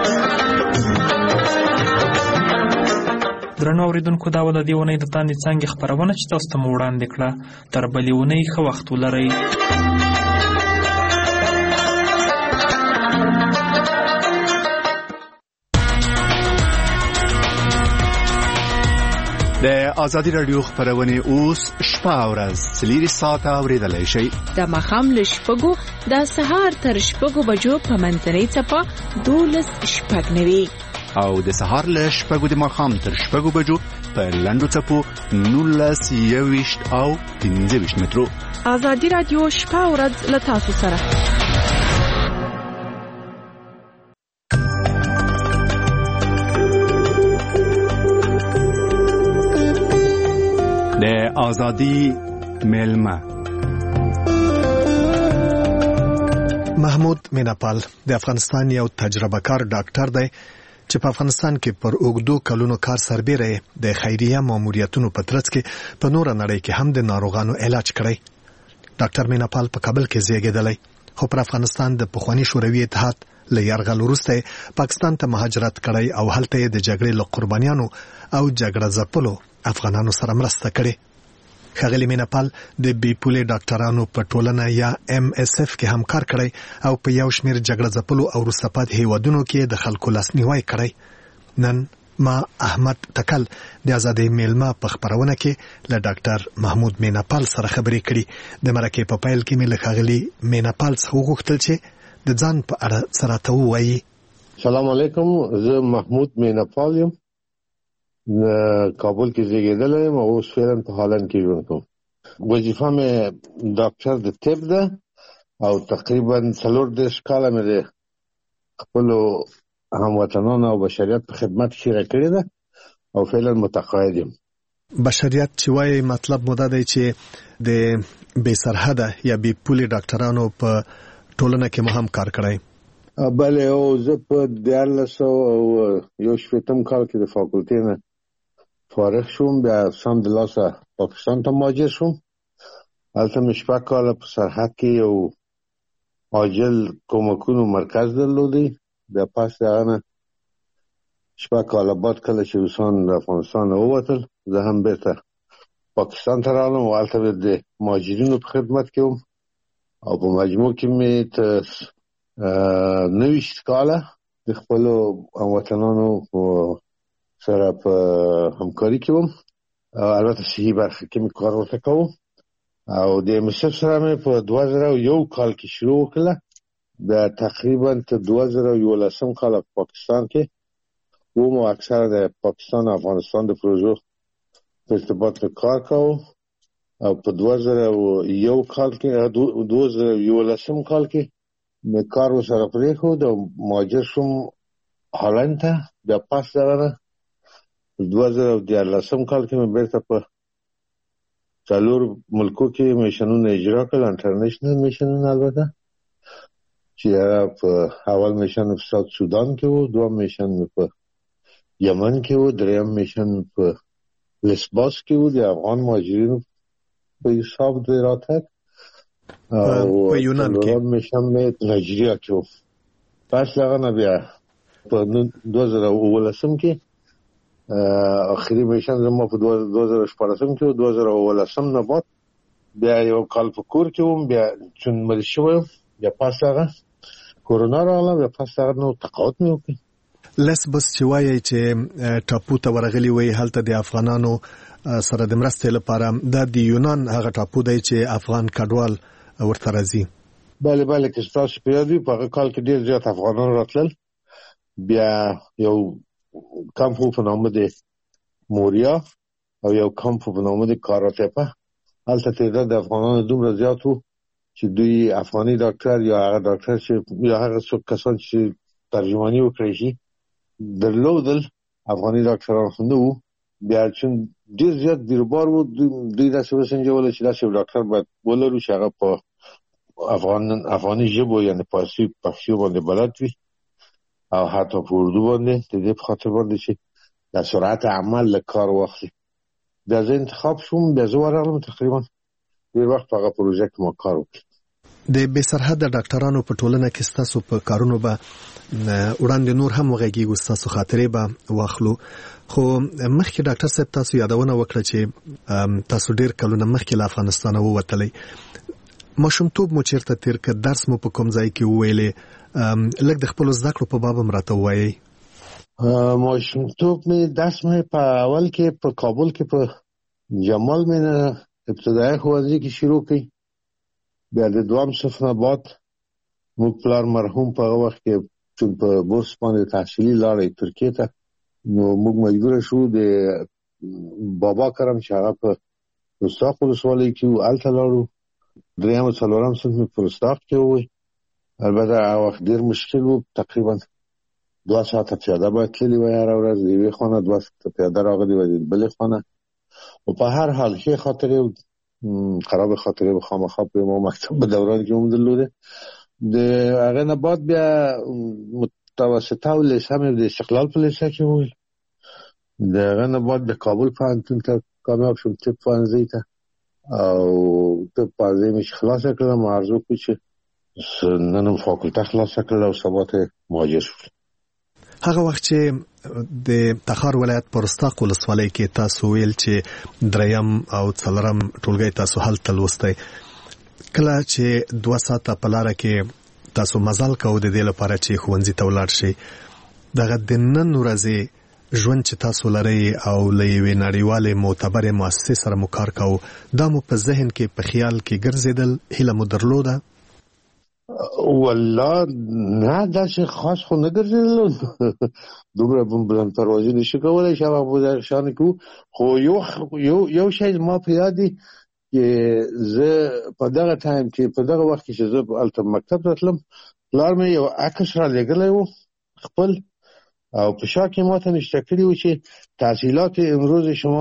درنو اوریدونکو دا ول دی ونې د تاندې څنګه خبرونه چې تاسو ته وړاندې کړه تر بلې ونې خو وخت ولرئ د ازادي رادیو خبرونه اوس شپه او ورځ سلیری ساعت اوریدلای شي د مخام له شپږو د سهار تر شپږو بجو په منځنۍ چپه دولس شپږ نوي او د سهار له شپږو د مخام تر شپږو بجو په لاندو چپو نولس یويشت او پنځه ویشت مترو ازادي رادیو شپه او ورځ له تاسو سره د ازادي ملما محمود میناپال د افغانستان یو تجربه کار ډاکټر دی چې په افغانستان کې پر اوږدو کلونو کار سربېره د خیریه ماموریتونو په ترڅ کې په نور نړۍ کې هم د ناروغانو علاج کړی. ډاکټر میناپال په کابل کې زیږیدلی خو پر افغانستان د پخوانی شوروي اتحاد له یرغل وروسته پاکستان ته مهاجرت کړی او هلته د جګړې له قربانیانو او جګړه ځپلو افغانانو سره مرسته کړې. ښاغلي میناپال د بي پولې ډاکټرانو په ټولنه یا ام اس اف کې هم کار کړی او په یو شمېر جګړه ځپلو او وروسته پاتې هیوادونو کې د خلکو لاسنیوی کړی. نن ما احمد تکل د ازادۍ میلمه په خبرونه کې له ډاکټر محمود میناپال سره خبرې کړي. د مرکې په پیل کې مې له ښاغلي میناپال څخه وغوښتل چې د ځان په اړه سره ته ووایي. سلام علیکم، زه محمود میناپال یم، کابل کې زیږیدلی یم او اوس فعلا په هالند کې ژوند کوم. وظیفه مې ډاکټر د طب ده او تقریبا څلور دېرش کاله مې د خپلو هموطنانو او بشریت په خدمت کې تېره کړې ده او فعلا متقاعد یم. بشریت چې وایي مطلب مو دا دی چې د بې سرحده یا بې پولې ډاکټرانو په ټولنه کې مو هم کار کړی. بله او زه په دیارلس او یو شپېتم کال کې د فاکولټې نه فارغ شوم، بیا سمدلاسه پاکستان ته مهاجر شوم. هلته مې شپږ کاله په سرحد کې یو عاجل کومکونو مرکز درلودی. بیا پس د هغه نه شپږ کاله بعد کله چې روسان د افغانستان نه ووتل، زه هم بیرته پاکستان ته راغلم او هلته بیا د مهاجرینو په خدمت کې وم او په مجموع کې مې تر نویشت کاله د خپلو هموطنانو سره په همکاري کې وم. البته صحي برخه کې مې کار ورته کوم او د ام اس اف سره مې په دوه زره او یو کال کې شروع وکړه. بیا تقریبا تر دوه زره او یولسم کال په پاکستان کې وم او اکثره د پاکستان او افغانستان د پروژو په ارتباط کې کار کوم او په دوه زره او یو کال کې دوه زره او یولسم کال کې مې کار ورسره پرېښود او مهاجر شوم هالند ته. بیا پس د هغه نه دوه زره او دیارلسم کال کې مې بیرته په څلور ملکو کې میشنونه اجرا کړل، انټرنیشنل میشنونه البته، چې هغه په اول میشن په ساوت سودان کې وو، دوم میشن په یمن کې وو، دریم میشن په لسباس کې وو د افغان مهاجرینو په حساب د راتګ، او په یونان کې میشن مې نایجیریا کې وو. پس هغه نه بیا په دوه زره او اوولسم کې اخري میشن زما په دوه زره شپاړسم کې دوه زره او اوولسم نه بعد بیا یو کال په کور کې وم. بیا چون مریض شوم، بیا پس هغه کورونا راغله، بیا پس هغه نو تقاعد مې وکړ. لسبس چې وایي چې ټاپو ته ورغلي وي، هلته د افغانانو سره د مرستې لپاره دا د یونان هغه ټاپو دی چې افغان کډوال ورته راځي. بله بله که ستاسو په یاد وي په هغه کال کې ډېر زیات افغانان راتلل. بیا یو کمپ په نامه د موریا او یو کمپ په نامه د کاراتپه، هلته تعداد د افغانانو دومره زیات وو چې دوی افغاني ډاکټر یا هغه ډاکټر چې یا هغه څوک کسان چې ترجماني وکړي شي درلودل، افغاني ډاکټران خو نه وو. بیا چون ډېر زیات بیروبار وو، دوی داسې وسنجول چې داسې ډاکټر باید ولرو چې هغه په افغان افغاني ژبو یعنې فارسي پښتو باندې بلد وي او حتی په اردو باندې، د دې په خاطر باندې چې د سرعت عمل له کار واخلي. بیا زه انتخاب شوم، بیا زه ورغلم، تقریبا ډېر وخت په هغه پروژه کې ما کار وکړ. د بې سرحده ډاکټرانو په ټولنه کې ستاسو په کارونو به وړاندې نور هم وغږیږو، ستاسو خاطرې به واخلو. خو مخکې ډاکټر صاحب تاسو یادونه وکړه چې تاسو ډېر کلونه مخکې له افغانستانه ووتلی. ماشومتوب مو چیرته تیر کړ؟ درس مو په کوم ځای کې وویلې؟ لږ د خپلو زده کړو په باب هم راته ووایئ. ماشومتوب مې درس مې په اول کې په کابل کې په جمال مې نه ابتدایي ښوونځي کې شروع کړ. بیا د دوام صف نه بعد موږ پلار مرحوم په هغه وخت کې چون په بورس باندې تحصیلي لاړی ترکیې ته، نو موږ مجبور شو د بابا کرم چې هغه په رستاق ولسوالۍ کې و هلته لاړو. دریم او څلورم صنف مې په رستاق کې ووی. البته هغه وخت ډېر مشکل و، تقریبا دوه ساعته پیاده باید تللي وای هره ورځ، د یوې خوا نه دوه ساعته پیاده راغلي وای د بلې خوا نه. او په هر حال ښې خاطرې خراب خاطرې به خامخا په ما مکتب په دوران کې هم درلودې. د هغې نه بعد بیا متوسطه او لیسه مې د استقلال په لیسه کې وویل. د هغې نه بعد د کابل پوهنتون ته کامیاب شوم، طب پوهنځۍ ته، او طب پوهنځۍ مې چې خلاصه کړم عرض وکړو چې نن هم فاکولته خلاصه کړل او سبا ته مهاجر شول. هغه وخت چې د تخار ولایت په رستاق ولسوالۍ کې تاسو ویل چې دریم او څلورم ټولګی تاسو هلته لوستی، کله چې دوه ساعته په لاره کې تاسو مزل کوو د دې لپاره چې ښوونځي ته ولاړ شئ، دغه د نن ورځې ژوند چې تاسو لرئ او له یوې نړیوالې معتبرې مؤسسې سره مو کار کوو، دا مو په ذهن کې په خیال کې ګرځېدل، هیله مو درلوده؟ والله نه داسې خاص خو نه ګرځېدل، دومره بلند پروازي نشو کولی چې هغه په شان کې، خو یو یو یو شی زما په یاد دی چې زه په دغه ټایم کې په دغه وخت کې چې زه هلته مکتب ته تلم، پلار مې یو عکس را لېږلی و خپل، او په شا کې ماته نشته کړي و چې تحصیلات امروز شما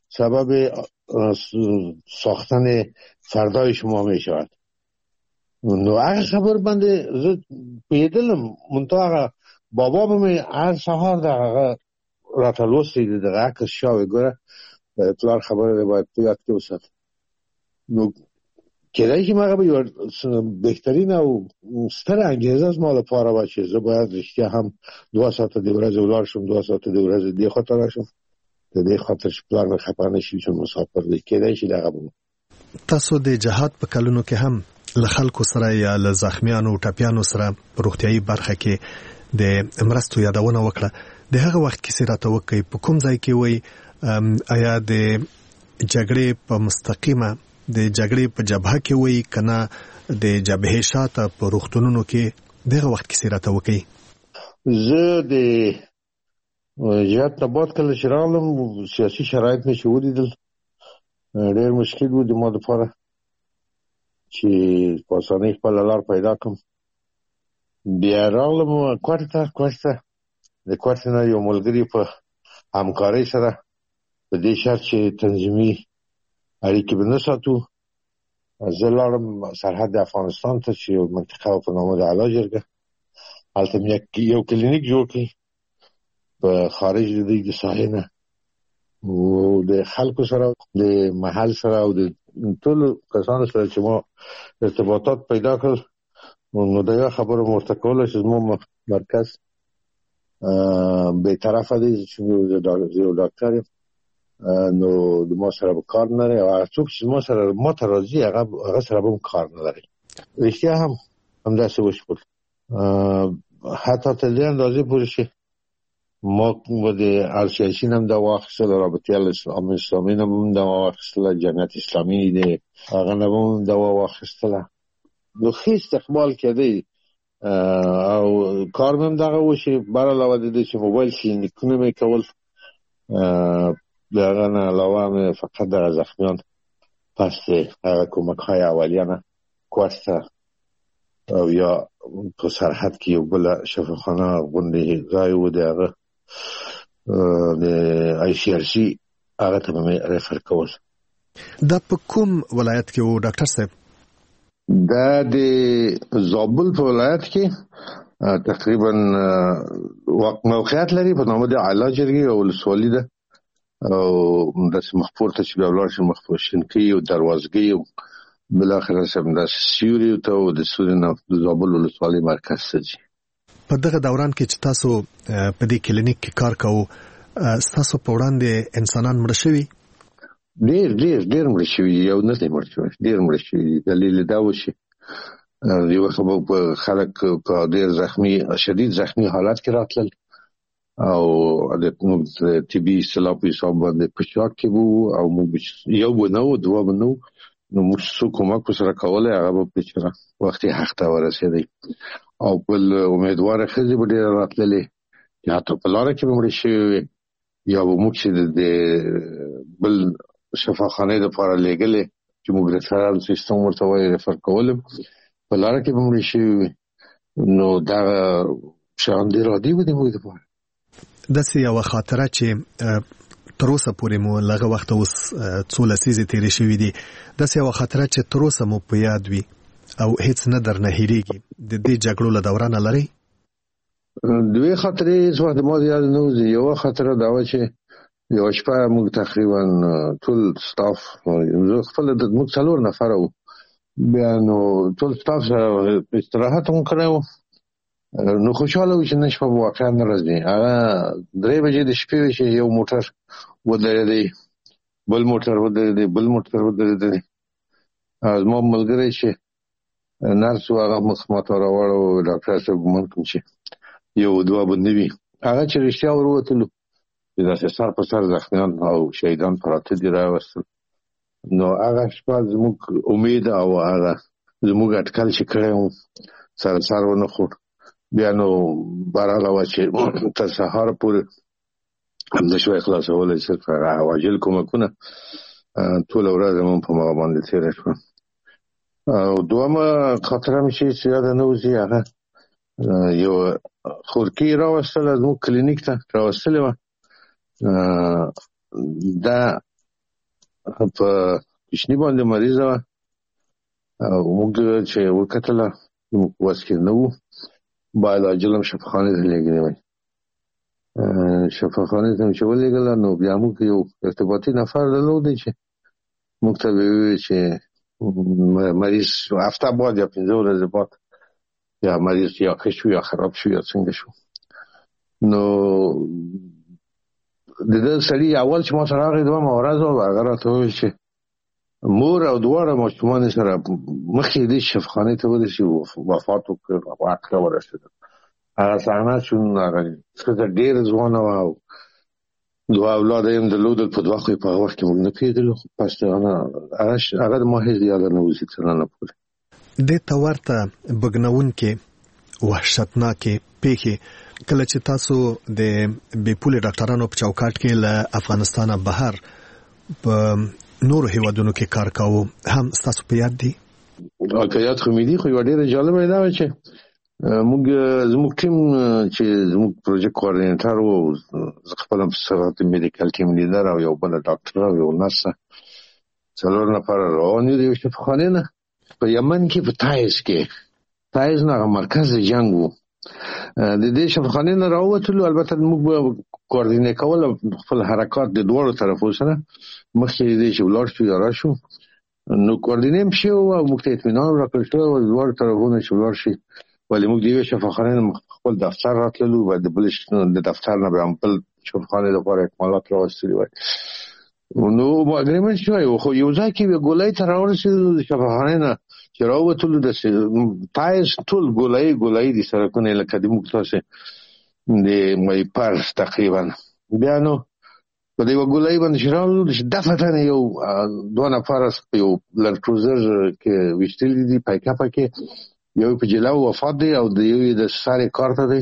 سبب ساختن فردای شما می شود. نو هغه خبر باندې زه پیدلم منتها هغه بابا به می هر سهار دغه راته لوستی دغه عکس شاوې ګوره پلار خبره باید په یاد کې وساتم. نو کېدای شي هغه به یو بهترین او ستره انګیزه از ما لپاره وه چې زه باید رښتیا هم دوه ساعته د ورځې ولاړ شم، دوه ساعته د ورځې دې خواته راشم د دې خاطر چې پلار مې خفه نه شي چې مسافر دی. کېدای شي دغه به تاسو د جهاد په کلونو کې هم له خلکو سره یا له زخمیانو ټپیانو سره په روغتیایي برخه کې د مرستو یادونه وکړه. د هغه وخت کې راته وکړئ په کوم ځای کې وای آیا د جګړې په مستقیمه د جګړې په جبهه کې وای کنه د جبهې شاته په روغتونونو کې دغه وخت کې راته وکړئ؟ زه د جهاد نه بعد کله چې راغلم سیاسي شرایط مې چې ولیدل ډېر مشکل و د ما دپاره چې په اسانۍ خپله لار پیدا کړم. بیا راغلم کوټې ته کوټې ته د کوټې نه یو ملګري په همکارۍ سره په دې شرط چې تنظیمي اړیکې به نه ساتو زه لاړم سرحد افغانستان ته چې یو منطقه په نامه د اعلی جرګه هلته مې یو کلینیک جوړ کړی په خارج د دې د ساحې نه او د خلکو سره د محل سره او د ټولو کسانو سره چې ما ارتباطات پیدا کړل نو دا یو خبره مو ورته کوله چې زموږ مرکز به طرفه دی چې یو ډاکټر یم نو د ما سره به کار نه لري او هغه څوک چې ما سره ما ته راځي هغه سره به کار نه لري. رښتیا هم همداسې وشول. حتی تر دې اندازې پورې چې ما د ارسیاسي هم دا واخیستل، رابطه اسلامي هم دا واخیستل، جمعیت اسلامي دی هغه هم دا واخیستل. نو ښه استقبال کېدی او کار مې هم دغه و چې بر علاوه د دې چې موبایل کلینیکونه مې کول د هغه نه علاوه مې فقط دغه زخمیان پس هغه کمک‌های اولیه نه کوټې ته او یا په سرحد کې یو بله شفاخانه غوندې ځای و د هغه د آی سی آر سی هغه ته به مې ریفر کول. دا په کوم ولایت کې و ډاکټر صاحب؟ دا د زابل په ولایت کې تقریبا موقعیت لري په نامه د اعلی جرګې او ولسوالي ده او داسې مخپور ته چې بیا ولاړ شي مخپور شینکۍ او دروازګۍ او بالاخره همداسې سیوري ته او د سوري نه د زابل ولسوالي مرکز ته ځي. په دغه دوران کې چې تاسو په دې کلینیک کې کار کوو ستاسو په وړاندې انسانان مړه شوي؟ ډېر ډېر ډېر مړه شوي دي، یو نه دی مړه شوی، ډېر مړه شوي دي. دلیل دا و چې یو خبر خلک په ډېر زخمي شدید زخمي حالت کې راتلل او د طبي اصطلاح په حساب باندې په شاک کې وو او موږ یو به نه و دوه به نه و نو موږ څو کومک ورسره کولی هغه به بېچاره وختي حق ته ورسېدی او بل امیدواره ښځې به ډېره راتللې چې حتی په لاره کې به مړې شوې وې یا به موږ چې د بل شفاخانې دپاره لېږلې چې موږ ریفرال سیستم ورته وایي ریفر کولم په لاره کې به مړې شوې وې نو دغه شیان ډېر عادي و د موږ دپاره. داسې یوه خاطره چې تر اوسه پورې مو لږه وخته اوس څو لسیزې تېرې شوي دي داسې یوه خاطره چې تر اوسه مو په یاد وي او هیڅ نه درنه هېرېږي د دې جګړو له دورانه لرئ؟ دوې خاطرې هېڅ وخت ما د یاد نه وځي. یوه خاطره دا وه چې یوه شپه موږ تقریبا ټول سټاف زه خپله موږ څلور نفره وو بیا نو ټول سټاف سره استراحت هم کړی و نو خوشحاله و چې نن شپه به واقعا نه راځي. هغه درې بجې د شپې وې چې یو موټر ودرېدی بل موټر ودرېدی بل موټر ودرېدی زما ملګری چې نرس و هغه مخ ما ته راوړو ډاکټر صاحب ګمان کوم چې یو دوه به نه وي هغه چې رښتیا ور ووتلو چې داسې سر په سر زخمیان او شهیدان پراته دي راوستل نو هغه شپه زموږ امید او هغه زموږ اټکل چې کړی و سره سر ونه خور بیا نو برعلاوه چې تر سهاره پورې همدا شوی خلاصولی صرف هغه عواجل کومکونه ټوله ورځ هم په مغه باندې تېره شوه. او دومه خاطره مې چې یاده نه وځي هغه یو خورکۍ راوستله زموږ کلینیک ته راوستلې وه دا په کشنی باندې مریض و او موږ چې وکتله موږ واس کې نو باید عاجلم شفاخانه ته لګیږي وای شفاخانه ته چې ولېګل نو بیا موږ یو ارتباطي نفر درلود چې موږ ته وی چې مریض هفته بعد یا پنځه ورځې بعد یا مریض یا ښه شو یا خراب شو یا څنګه شو نو د دې سړي اول چې ما سره راغی دوه مورز او هغه راته وویل چې مور او دواړه ماشومان سره مخکې دې شفاخانه ته ورسي وفات وکړ او اخر ورسېد هغه صحنه شون هغه څه ډېر ځوان او دوه اولاد یې د لود په دوه خو په وخت کې موږ نه پیژدل خو پس هغه هغه ما هیڅ یاد نه وځي څه نه پوهه د تورته بګنون کې وحشتناکه پیخي کله چې تاسو د بیپول ډاکټرانو په چوکاټ کې له افغانستانه بهر په نور هیوادونو کې کار کاوه هم تاسو په یاد دي او په یاد خو مې دي خو ډیره جالبه ده چې موږ زموږ ټیم چې زموږ پروژیکټ کوارډینیټر او خپل مسؤلیت میډیکل ټیم لیدر او یو بل ډاکټر او یو نرس څلور نفر روان دي چې په خانه نه په یمن کې په تایز کې تایز نه مرکز جنگ وو د دې شفاخانه نه راووتلو البته موږ کوارډینیټ کول خپل حرکات د دوه طرفو سره مخکې دې چې ولر شو یا راشو نو کوارډینیټ شو او موږ ته اطمینان راکړ چې دوه طرفونه چې ولر شي ولی موږ دې شفاخانه خپل دفتر راتللو و د بلش د دفتر نه به خپل شفاخانه لپاره اکمالات راوستلي وای نو اګریمنت شوی خو یو ځای کې ګولای تر اورسې شفاخانه نه چې راووتلو د تایز ټول ګولای ګولای دي سرکونه لکه د موږ تاسو د مې پر تقریبا بیا نو په دې ګولای باندې شراو د دفتر یو دوه نفر یو لرکروزر کې وشتل دي پایکا پکې یو په جلاو وفات دی او د یو د ساري کارت دی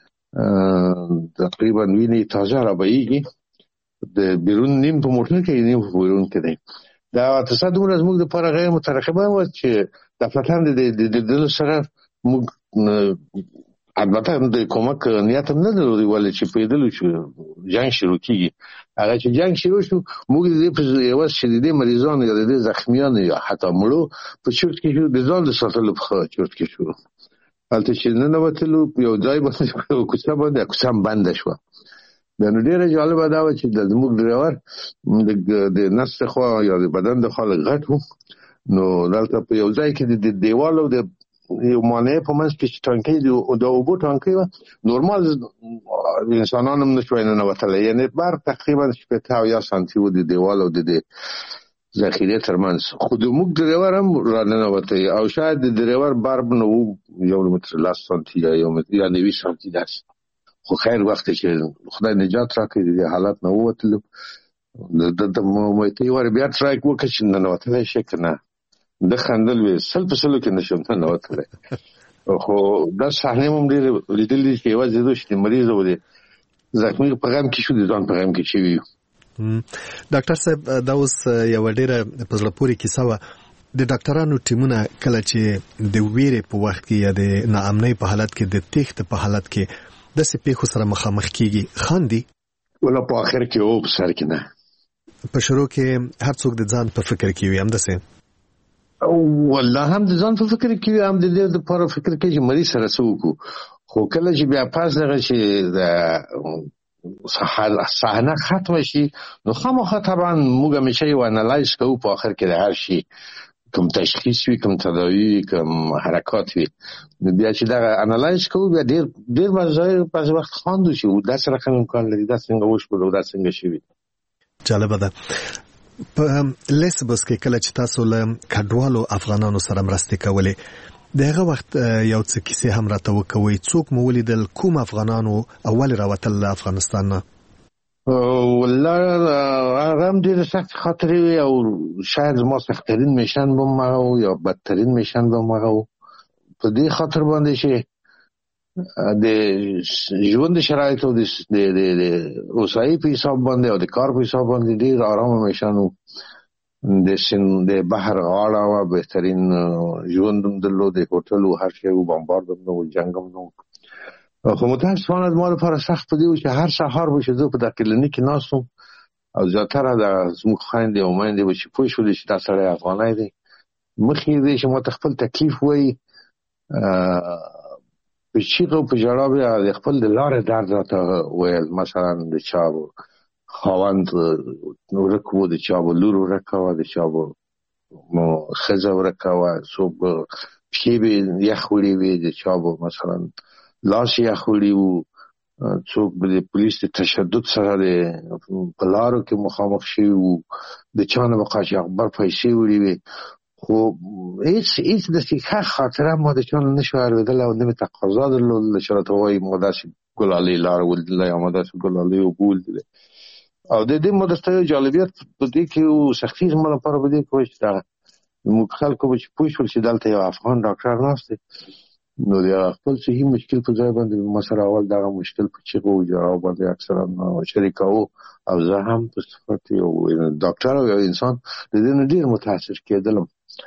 تقریبا ویني تازه را بهيږي د بیرون نیم په موټر کې نیم په بیرون کې دی دا تصادم زموږ د لپاره غیر مترقبه و چې د فلتان د د سره موږ البته د کومک نیت نه درلود ولې چې پیدل شو جنگ شروع کیږي هغه چې جنگ شروع شو موږ د په یو شدیده مریضانو یا د زخمیانو یا حتی مړو په چورت کې د ځان د ساتلو په چورت کې شو البته چې نه نوتلو یو ځای باندې کوڅه باندې کوڅه بند شو دا نو ډیره جالبه دا و چې د زموږ ډرایور د نس خو یا د بدن د خلک غټ وو نو دلته په یو ځای کې د دیوالو د یو مانع په منځ کې ټانکي د اوبو ټانکي و نورمال انسانانو هم نشوي نه وتلی یعنی بار تقریبا شپږ یا سانتي و د دیوالو د ذخیره ترمنځ خو د موږ ډرایور هم را نه وته او شاید د ډرایور بار نو یو متر لاس سانتي یا یو متر یا نوي سانتي داس خو خیر وخت چې خدای نجات راکړي د حالت نه ووتلو د د مو ته یو بیا ټرای وکړ چې نه وته شي کنه د خندل وې سل په سلو کې نشم نه وته خو دا صحنه مم ډېر لیدلې چې یو ځای دوی مریض و دي زخمی په غم کې شو دي ځان په غم کې شي ډاکټر صاحب دا اوس یو ډېر په زړه پورې کیسه و د ډاکټرانو ټیمونه کله چې د ویرې په وخت کې یا د ناامنۍ په حالت کې د تخت په حالت کې د سپېخو سره مخامخ کیږي خاندي ولا په اخر کې او په سر کې نه په شروع کې هر څوک د ځان په فکر کې وي هم دسه او والله هم د ځان په فکر کې وي هم د دې په فکر کې چې مریض سره سوکو خو کله چې بیا پاس دغه چې د صحنه ختم شي نو خامخا طبعا موږ همیشه یو انالایز کوو په اخر کې د هر شي کوم تشخیص وي کوم تداوی کوم حرکات وي بیا چې دا انالایز کوو بیا ډیر ډیر مزه په وخت خواندو شي دا سره کوم کار لري دا څنګه وشو دا څنګه شي جالب ده په لیسبوس کې کله چې تاسو له کډوالو افغانانو سره مرسته کولې دغه وخت یو څه کیسه هم راته وکوي څوک مو ولیدل کوم افغانانو اول راوتل افغانستان نه والله هغه ډېر سخت خاطرې او شاید ما سخترین میشن به ما یا بدترین میشن به ما په دې خاطر باندې چې د ژوند شرایط او د د اوسای په حساب باندې او د کار په حساب باندې ډېر آرام میشن د سن د بحر غاړه او بهترین ژوند درلود د هوټل او هر شی او بمبارد نو جنگم نو خو متاسفانه ما لپاره سخت دی چې هر سهار بشه زه په د کلینیک ناسم او زیاتره د زموږ خویندې او میندې به چې پوه شولې چې دا سړی افغانی دی مخکې دی چې ما ته خپل تکلیف وایي په چیغو په ژړا بیا د خپل د لارې درد راته ویل مثلا د چا خاوند ورک و د چا به لور ورکه وه د چا به ښځه ورکه وه څوک به پښې به یخ وړي وې د چا به مثلا لاس یخ وړي وو څوک به د پولیس د تشدد سره د په لارو کې مخامخ شوي وو د چا نه به قاچاقبر پیسې وړي وې خو هیڅ هیڅ داسې ښه خاطره ما د چا نه نشو اورېدلی او نه مې تقاضا درلودله چې راته وایي ما داسې ګلالۍ لاره ولیدله یا ما داسې ګلالۍ اوبه ولیدلې او د دې ما درته یو جالبیت په دې کې او سختي زما لپاره په دې کې وایي چې دغه موږ خلکو به چې پوه شول چې دلته یو افغان ډاکټر ناست دی نو د خپل صحي مشکل په ځای باندې ما سره اول دغه مشکل په چیغو او ژړاو باندې اکثرا شریکاوه او زه هم په صفت یو ډاکټر او یو انسان د دې نه ډېر متاثر کېدلم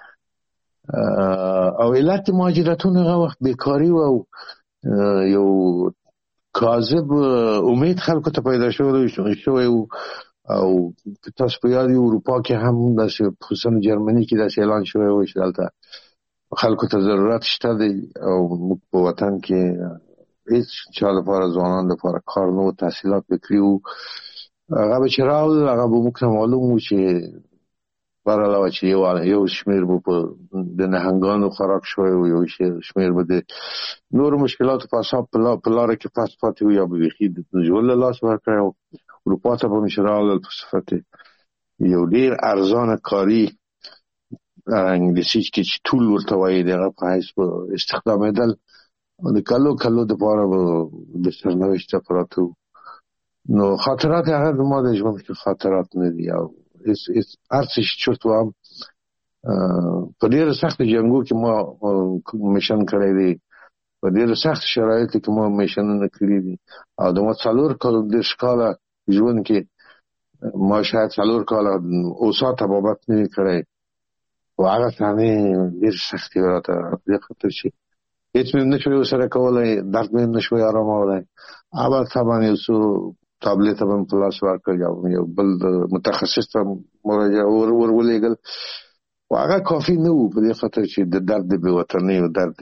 او علت مهاجرتون هغه وخت بیکاري و او یو کاذب امید خلکو ته پیدا شوی شوی او تاسو په یاد اروپا کې هم داسې خصوصا جرمني کې داسې اعلان شوی و چې دلته خلکو ته ضرورت شته دی او موږ په وطن کې هیڅ چا لپاره ځوانان لپاره کار نه و تحصیلات به کړي وو هغه به چې راغلل هغه به موږ ته معلوم و چې برعلاوه چې یو یو شمېر به په د نهنګانو خوراک شوی و یو شمېر به د نورو مشکلاتو په اساس په لاره کې پاس پاتې و یا به بیخي د ژوند له لاسه ورکړی و اروپا ته به مې چې راغلل په صفت یو ډېر ارزانه کاري انګلیسي کې چې ټول ورته وایي د هغه په حیث به استخدامېدل د کلو کلو دپاره به د سرنوشت ته پراته وو نو خاطرات هغه زما د ژوند کې خاطرات نه دي او هر څه چې چورت وام په ډېرو سختو جنګو کې ما میشن کړی دی په ډېرو سختو شرایطو کې ما میشنونه کړي دي او د ما څلور دېرش کاله ژوند کې ما شاید څلور کاله اوسا طبابت نه وي کړی خو هغه صحنې ډېرې سختې وې راته په دې خاطر چې هېڅ مې نه شوی ورسره کولی درد مې نه شوی ارامولی اول طبعا یو څو تابلې ته به مې په لاس ورکړ او یو بل متخصص ته مراجعه ورولېږل خو هغه کافي نه وو په دې خاطر چې د درد د بېوطنۍ او درد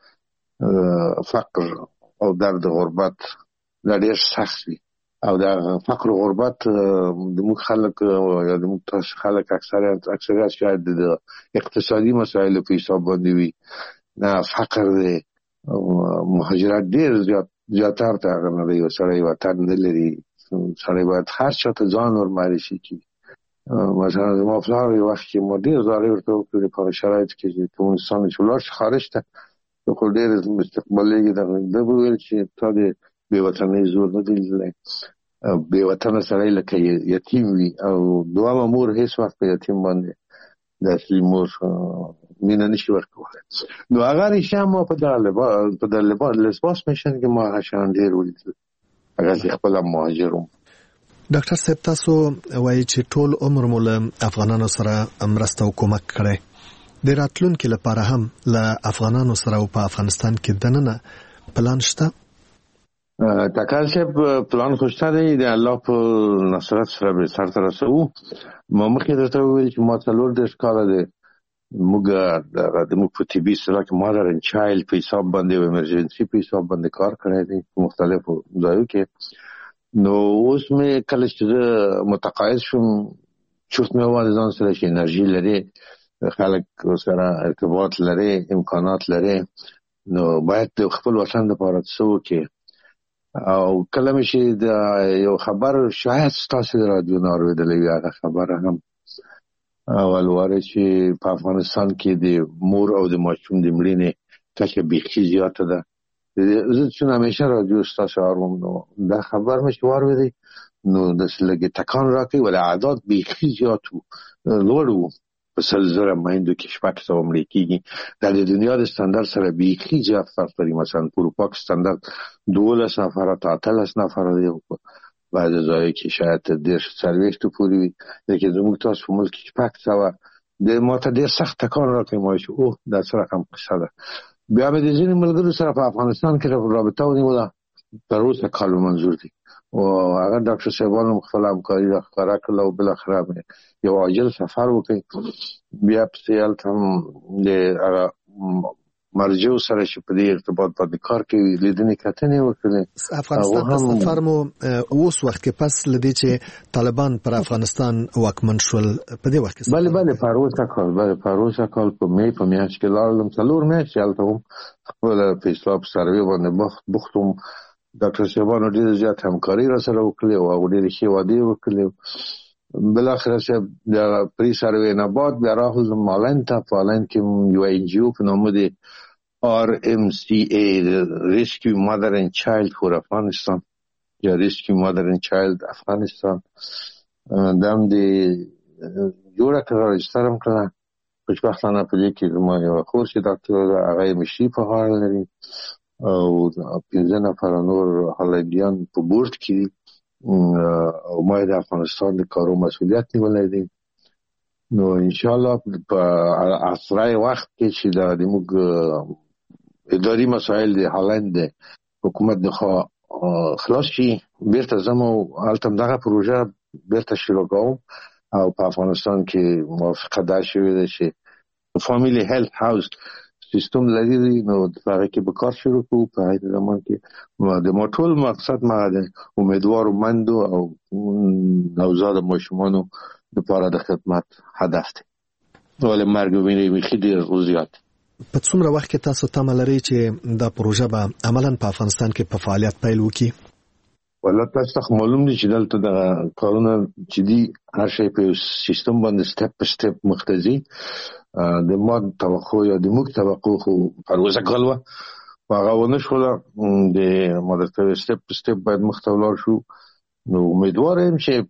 فقر او درد غربت دا ډېر سخت وي او د فقر و غربت د موږ خلک یا د موږ تاسو خلک اکثریت اکثریت شاید د اقتصادي مسایلو په حساب باندې وي نه فقر دی مهاجرت ډېر زیات زیاتر ته هغه نه دی یو سړی وطن نه لري سړی باید هر چا ته ځان ورمعرفي کړي مثلا زما پلار یو وخت کې ما ډېر زارۍ ورته وکړې په شرایطو کې چې کوم انسان چې ولاړ شي خارج ته نو خو ډېر مستقبلېږي دغه ده به ویل چې تا د بېوطنۍ زور نه دی لیدلی بېوطنه سړی لکه یتیم وي او دوهمه مور هېڅ وخت په یتیم باندې د اصلي مور مینه نشي ورکولی نو هغه ریښه ما په دغه لباس میشن کې ما هغه شیان ډېر ولیدل هغه زه خپله مهاجر وم ډاکټر صاحب تاسو وایي چې ټول عمر مو له افغانانو سره مرسته او کومک کړی د راتلونکي لپاره هم له افغانانو سره او په افغانستان کې دننه پلان شته تکال صاحب پلان خو شته دی د الله په نصرت سره به سرته رسوو ما مخکې درته وویل چې ما څلور دېرش کاله دی موږ د موږ په طبي اصطلاح کې مادر اینډ چایلډ په حساب باندې او ایمرجنسي په حساب باندې کار کړی دی په مختلفو ځایو کې نو اوس مې کله چې زه متقاعد شوم چورت مې وویل ځان سره چې انرژي لري خلک سره ارتباط لري امکانات لري نو باید د خپل وطن لپاره څه وکړې او کله مې چې د یو خبر شاید ستاسو د راډیو نه اورېدلی وي هغه خبره هم اول واره چې په افغانستان کې د مور او د ماشوم د مړینې کچه بیخي زیاته ده زه چې همیشه راډیو ستاسو اورم نو دا خبر مې چې واورېدی نو داسې لږې تکان راکوي ولې اعداد بیخي زیات وو لوړ وو په سل زره میندو کې شپږ سوه مړې کېږي دا د دنیا د ستندرد سره بیخي زیات فرق لري مثلا په اروپا کې ستندرد دولس نفره تا اتلس نفره دی بعضې ځایو کې شاید تر دېرش څلوېښتو پورې وي لیکن زموږ تاسو په ملک کې شپږ سوه د ما ته ډېر سخت تکان راکوي ما چې اوه دا څه رقم قصه ده بیا مې د ځینې ملګرو سره په افغانستان کې رابطه ونیوله تر اوسه کال منظور دي او هغه ډاکټر صاحبانو خپل همکاري راښکاره کړله او بالاخره یو عاجل سفر وکړ. بیا پسې هلته هم د هغه مرجعو سره چې په دې ارتباط باندې کار کوي لیدنې کتنې وکړلې. افغانستان ته سفر مو اوس وخت کې پس لدې چې طالبان پر افغانستان واکمن شول په دې وخت کې بله بله پروسه کال بله پروسه کال په می په میاشت کې لاړم څلور میاشتې هلته هم خپله په اصلاح په سروې باندې بوخت وم. ډاکټر صاحبانو ډېره زیات همکاري را سره وکړې او هغو ډېرې ښې وعدې وکړلې. بالاخره صاحب د پري سروې نه بعد بیا راغلم هالند ته. په هالند کې یو ان جی او په نامه د آر ام سی ای ریسکیو مادر اینڈ چایلډ فور افغانستان یا ریسکیو مادر اینڈ چایلډ افغانستان دا هم د جوړه کړه راجستر هم کړه. خوشبختانه په دې کې زما یوه خور چې ډاکټره ده هغه یې مشري په غاړه لري او پنځه نفره نور هالندیان په بورډ کې دي او ما د افغانستان د کارو مسؤلیت نیولی دی. نو انشاءالله په اسرع وخت کې چې دا د موږ اداري مسایل د هالند د حکومت نخوا خلاص شي بیرته ځم او هلته هم دغه پروژه بیرته شروع کوم او په افغانستان کې موافقه دا شوې ده چې فامیلی هیلث هاوس سیستم لري نو په هغه کې به کار شروع کوو. په هغه زمان کې د ما ټول مقصد ما د امیدوارو مندو او نوزاد ماشومانو لپاره د خدمت هدف دی ولې مرګ وینې بیخي ډېر زیات. په څومره وخت کې تاسو تمه لرئ چې دا پروژه به عملاً په افغانستان کې په فعالیت پیل وکړي؟ والله تاسو ته معلوم دي چې دلته د کارونه چې دي هر شی په سیستم باندې سټپ په سټپ مختزي. د ما توقع یا د موږ توقع خو پروژه کول هغه ونه شوله د مدرسې سټپ په سټپ باید مخته ولاړ شو. نو امیدوار یم چې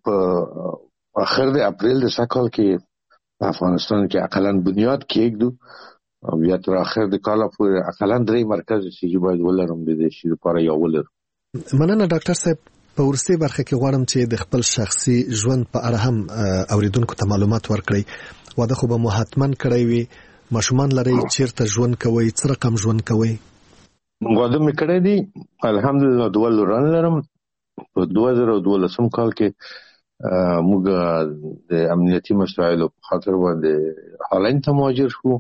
په اخر د اپریل د سکال کې په افغانستان کې اقلا بنیاد کېږدو او بیا تر اخر د کال پورې اقلا درې مرکز چې باید ولرم د دې شي لپاره یو ولر. مننه ډاکټر صاحب. په ورسته برخه کې غواړم چې د خپل شخصي ژوند په اړه هم اوریدونکو ته معلومات ورکړئ. واده خو به مو حتمن کړی وي، ماشومان لرئ، چیرته ژوند کوئ، څه رقم ژوند کوئ؟ واده مې کړی دی الحمدلله، دوه لوران لرم. په دوه زره دولسم کال کې موږ د امنیتي مسایلو په خاطر باندې هالند ته مهاجر شو.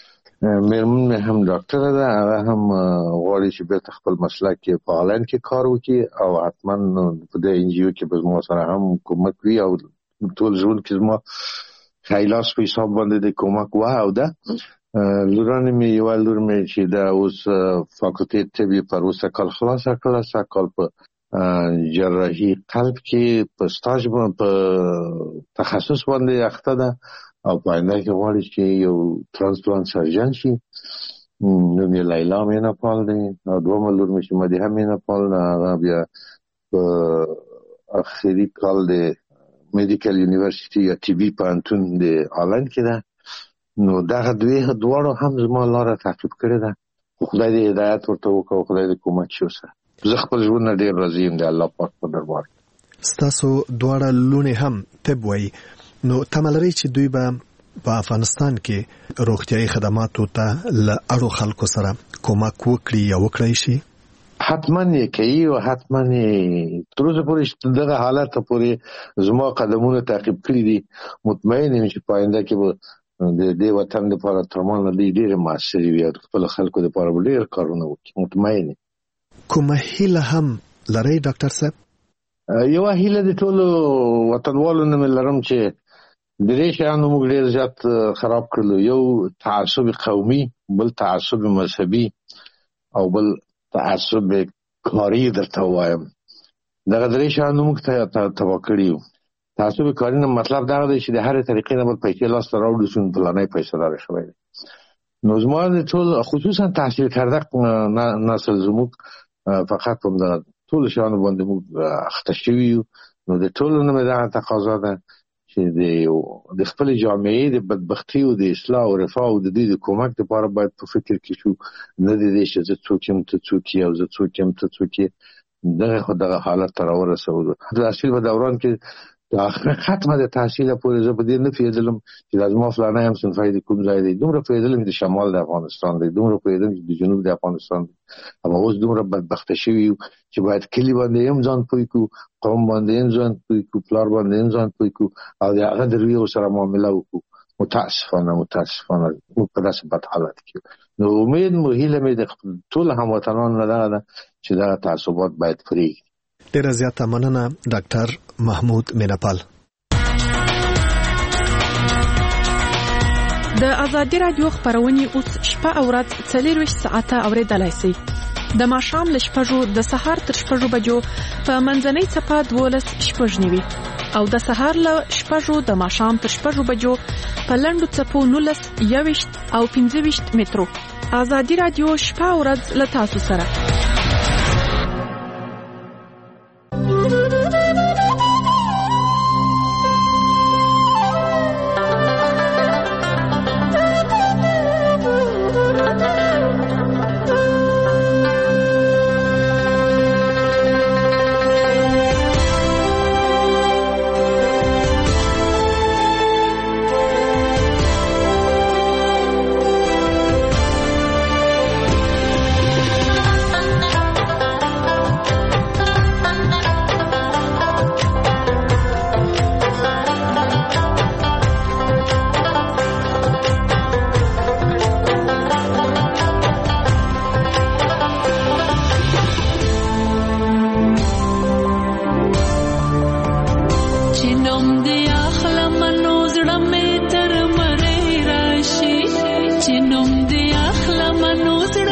مېرمن مې هم ډاکټره ده، هغه هم غواړي چې بیرته خپل مسلک کې په هالند کې کار وکړي او حتما په دې ان جی او کې به زما سره هم کومک وي او ټول ژوند کې زما خیلاس په حساب باندې د کومک وه او ده. لورانې مې یوه لور مې چې ده اوس فاکولټې طب یې پروسه کال خلاصه کړه، سږ کال په جراحي قلب کې په سټاژ په تخصص باندې اخته ده او په آینده کې غواړي چې یو ترانسپلانت سرجن شي. نوم یې لیلا میناپال دی او دویمه لور مې چې مدیحه میناپال ده، هغه بیا په اخري کال د میډیکل یونیورسيټي یا طبي پوهنتون د هالند کې ده. نو دغه دوی دواړو هم زما لاره تعقیب کړې ده. خدای دې هدایت ورته وکړي او خدای دې کومک شي ورسره. زه خپل ژوند نه ډېر راضي یم د الله پاک په دربار. ستاسو دواړه لوڼې هم طب وایي، نو تمه لرئ چې دوی به په افغانستان کې روغتیايي خدماتو ته له اړو خلکو سره کومک وکړي یا وکړی شي؟ حتما یې کوي او حتما یې تر اوسه پورې دغه حالت ته پورې زما قدمونه تعقیب کړي دي. مطمئن یم چې په آینده کې به د دې وطن لپاره تر ما نه ډېرې موثرې وي او خپل خلکو لپاره به ډېر کارونه وکړي. مطمئن یم. کومه هیله هم لرئ ډاکټر صاحب؟ یوه هیله د ټولو وطنوالو نه مې لرم چې درې شیانو موږ ډېر زیات خراب کړلو. یو تعصب قومي، بل تعصب مذهبي او بل تعصب کاري. درته وایم دغه درې شیانو موږ ته تباه کړي یو. تعصب کاري نه مطلب دا دی چې د هرې طریقې نه به پیسې لاسته راوړو چې فلانی پیسه‌دار شوی دی. نو زما د ټول خصوصا تحصیل کرده نسل زموږ فقط په دغه ټولو شیانو باندې موږ اخته شوي یو. نو د ټولو نه مې دغه تقاضا ده چې د خپلې جامعې د بدبختي او د اصلاح او رفاه او د دې د کومک لپاره باید په فکر کې شو، نه د دې چې زه څوک یم ته څوک یې او زه څوک یم ته څوک یې. دغه خو دغه حالت ته راورسولو. د تحصیل په دوران کې ختمه د تحصیل پورې زه په دې نه پیژدلم چې د زما فلانه هم صنفای د کوم ځای دی، دومره پیژدلم د شمال د افغانستان دی، دومره پیژدلم چې د جنوب د افغانستان دی. اما اوس دومره بدبخته شوي یو چې باید کلی باندې هم ځان پوه کړو، قوم باندې هم ځان پوه کړو، پلار باندې هم ځان پوه کړو او د هغه د رویې سره معامله وکړو. متاسفانه متاسفانه موږ په داسې بد حالت کې. نو امید مو هیله مې د ټول هموطنانو نه ده چې دغه تعصبات باید پرېږدي. ډیره زیاته مننه ډاکټر محمود میناپال. د ازادي رادیو خبرونه اوس شپه او ورځ څلور ساعته اوریدلای شئ. د ماښام له شپږو د سهار تر شپږو بجو په منځنۍ صفه دولس شپږ نیوي او د سهار له شپږو د ماښام تر شپږو بجو په لنډو څپو نولس یويشت او پنځه ویشت مترو. ازادي رادیو شپه او ورځ له تاسو سره. چې نوم دې اخلم نو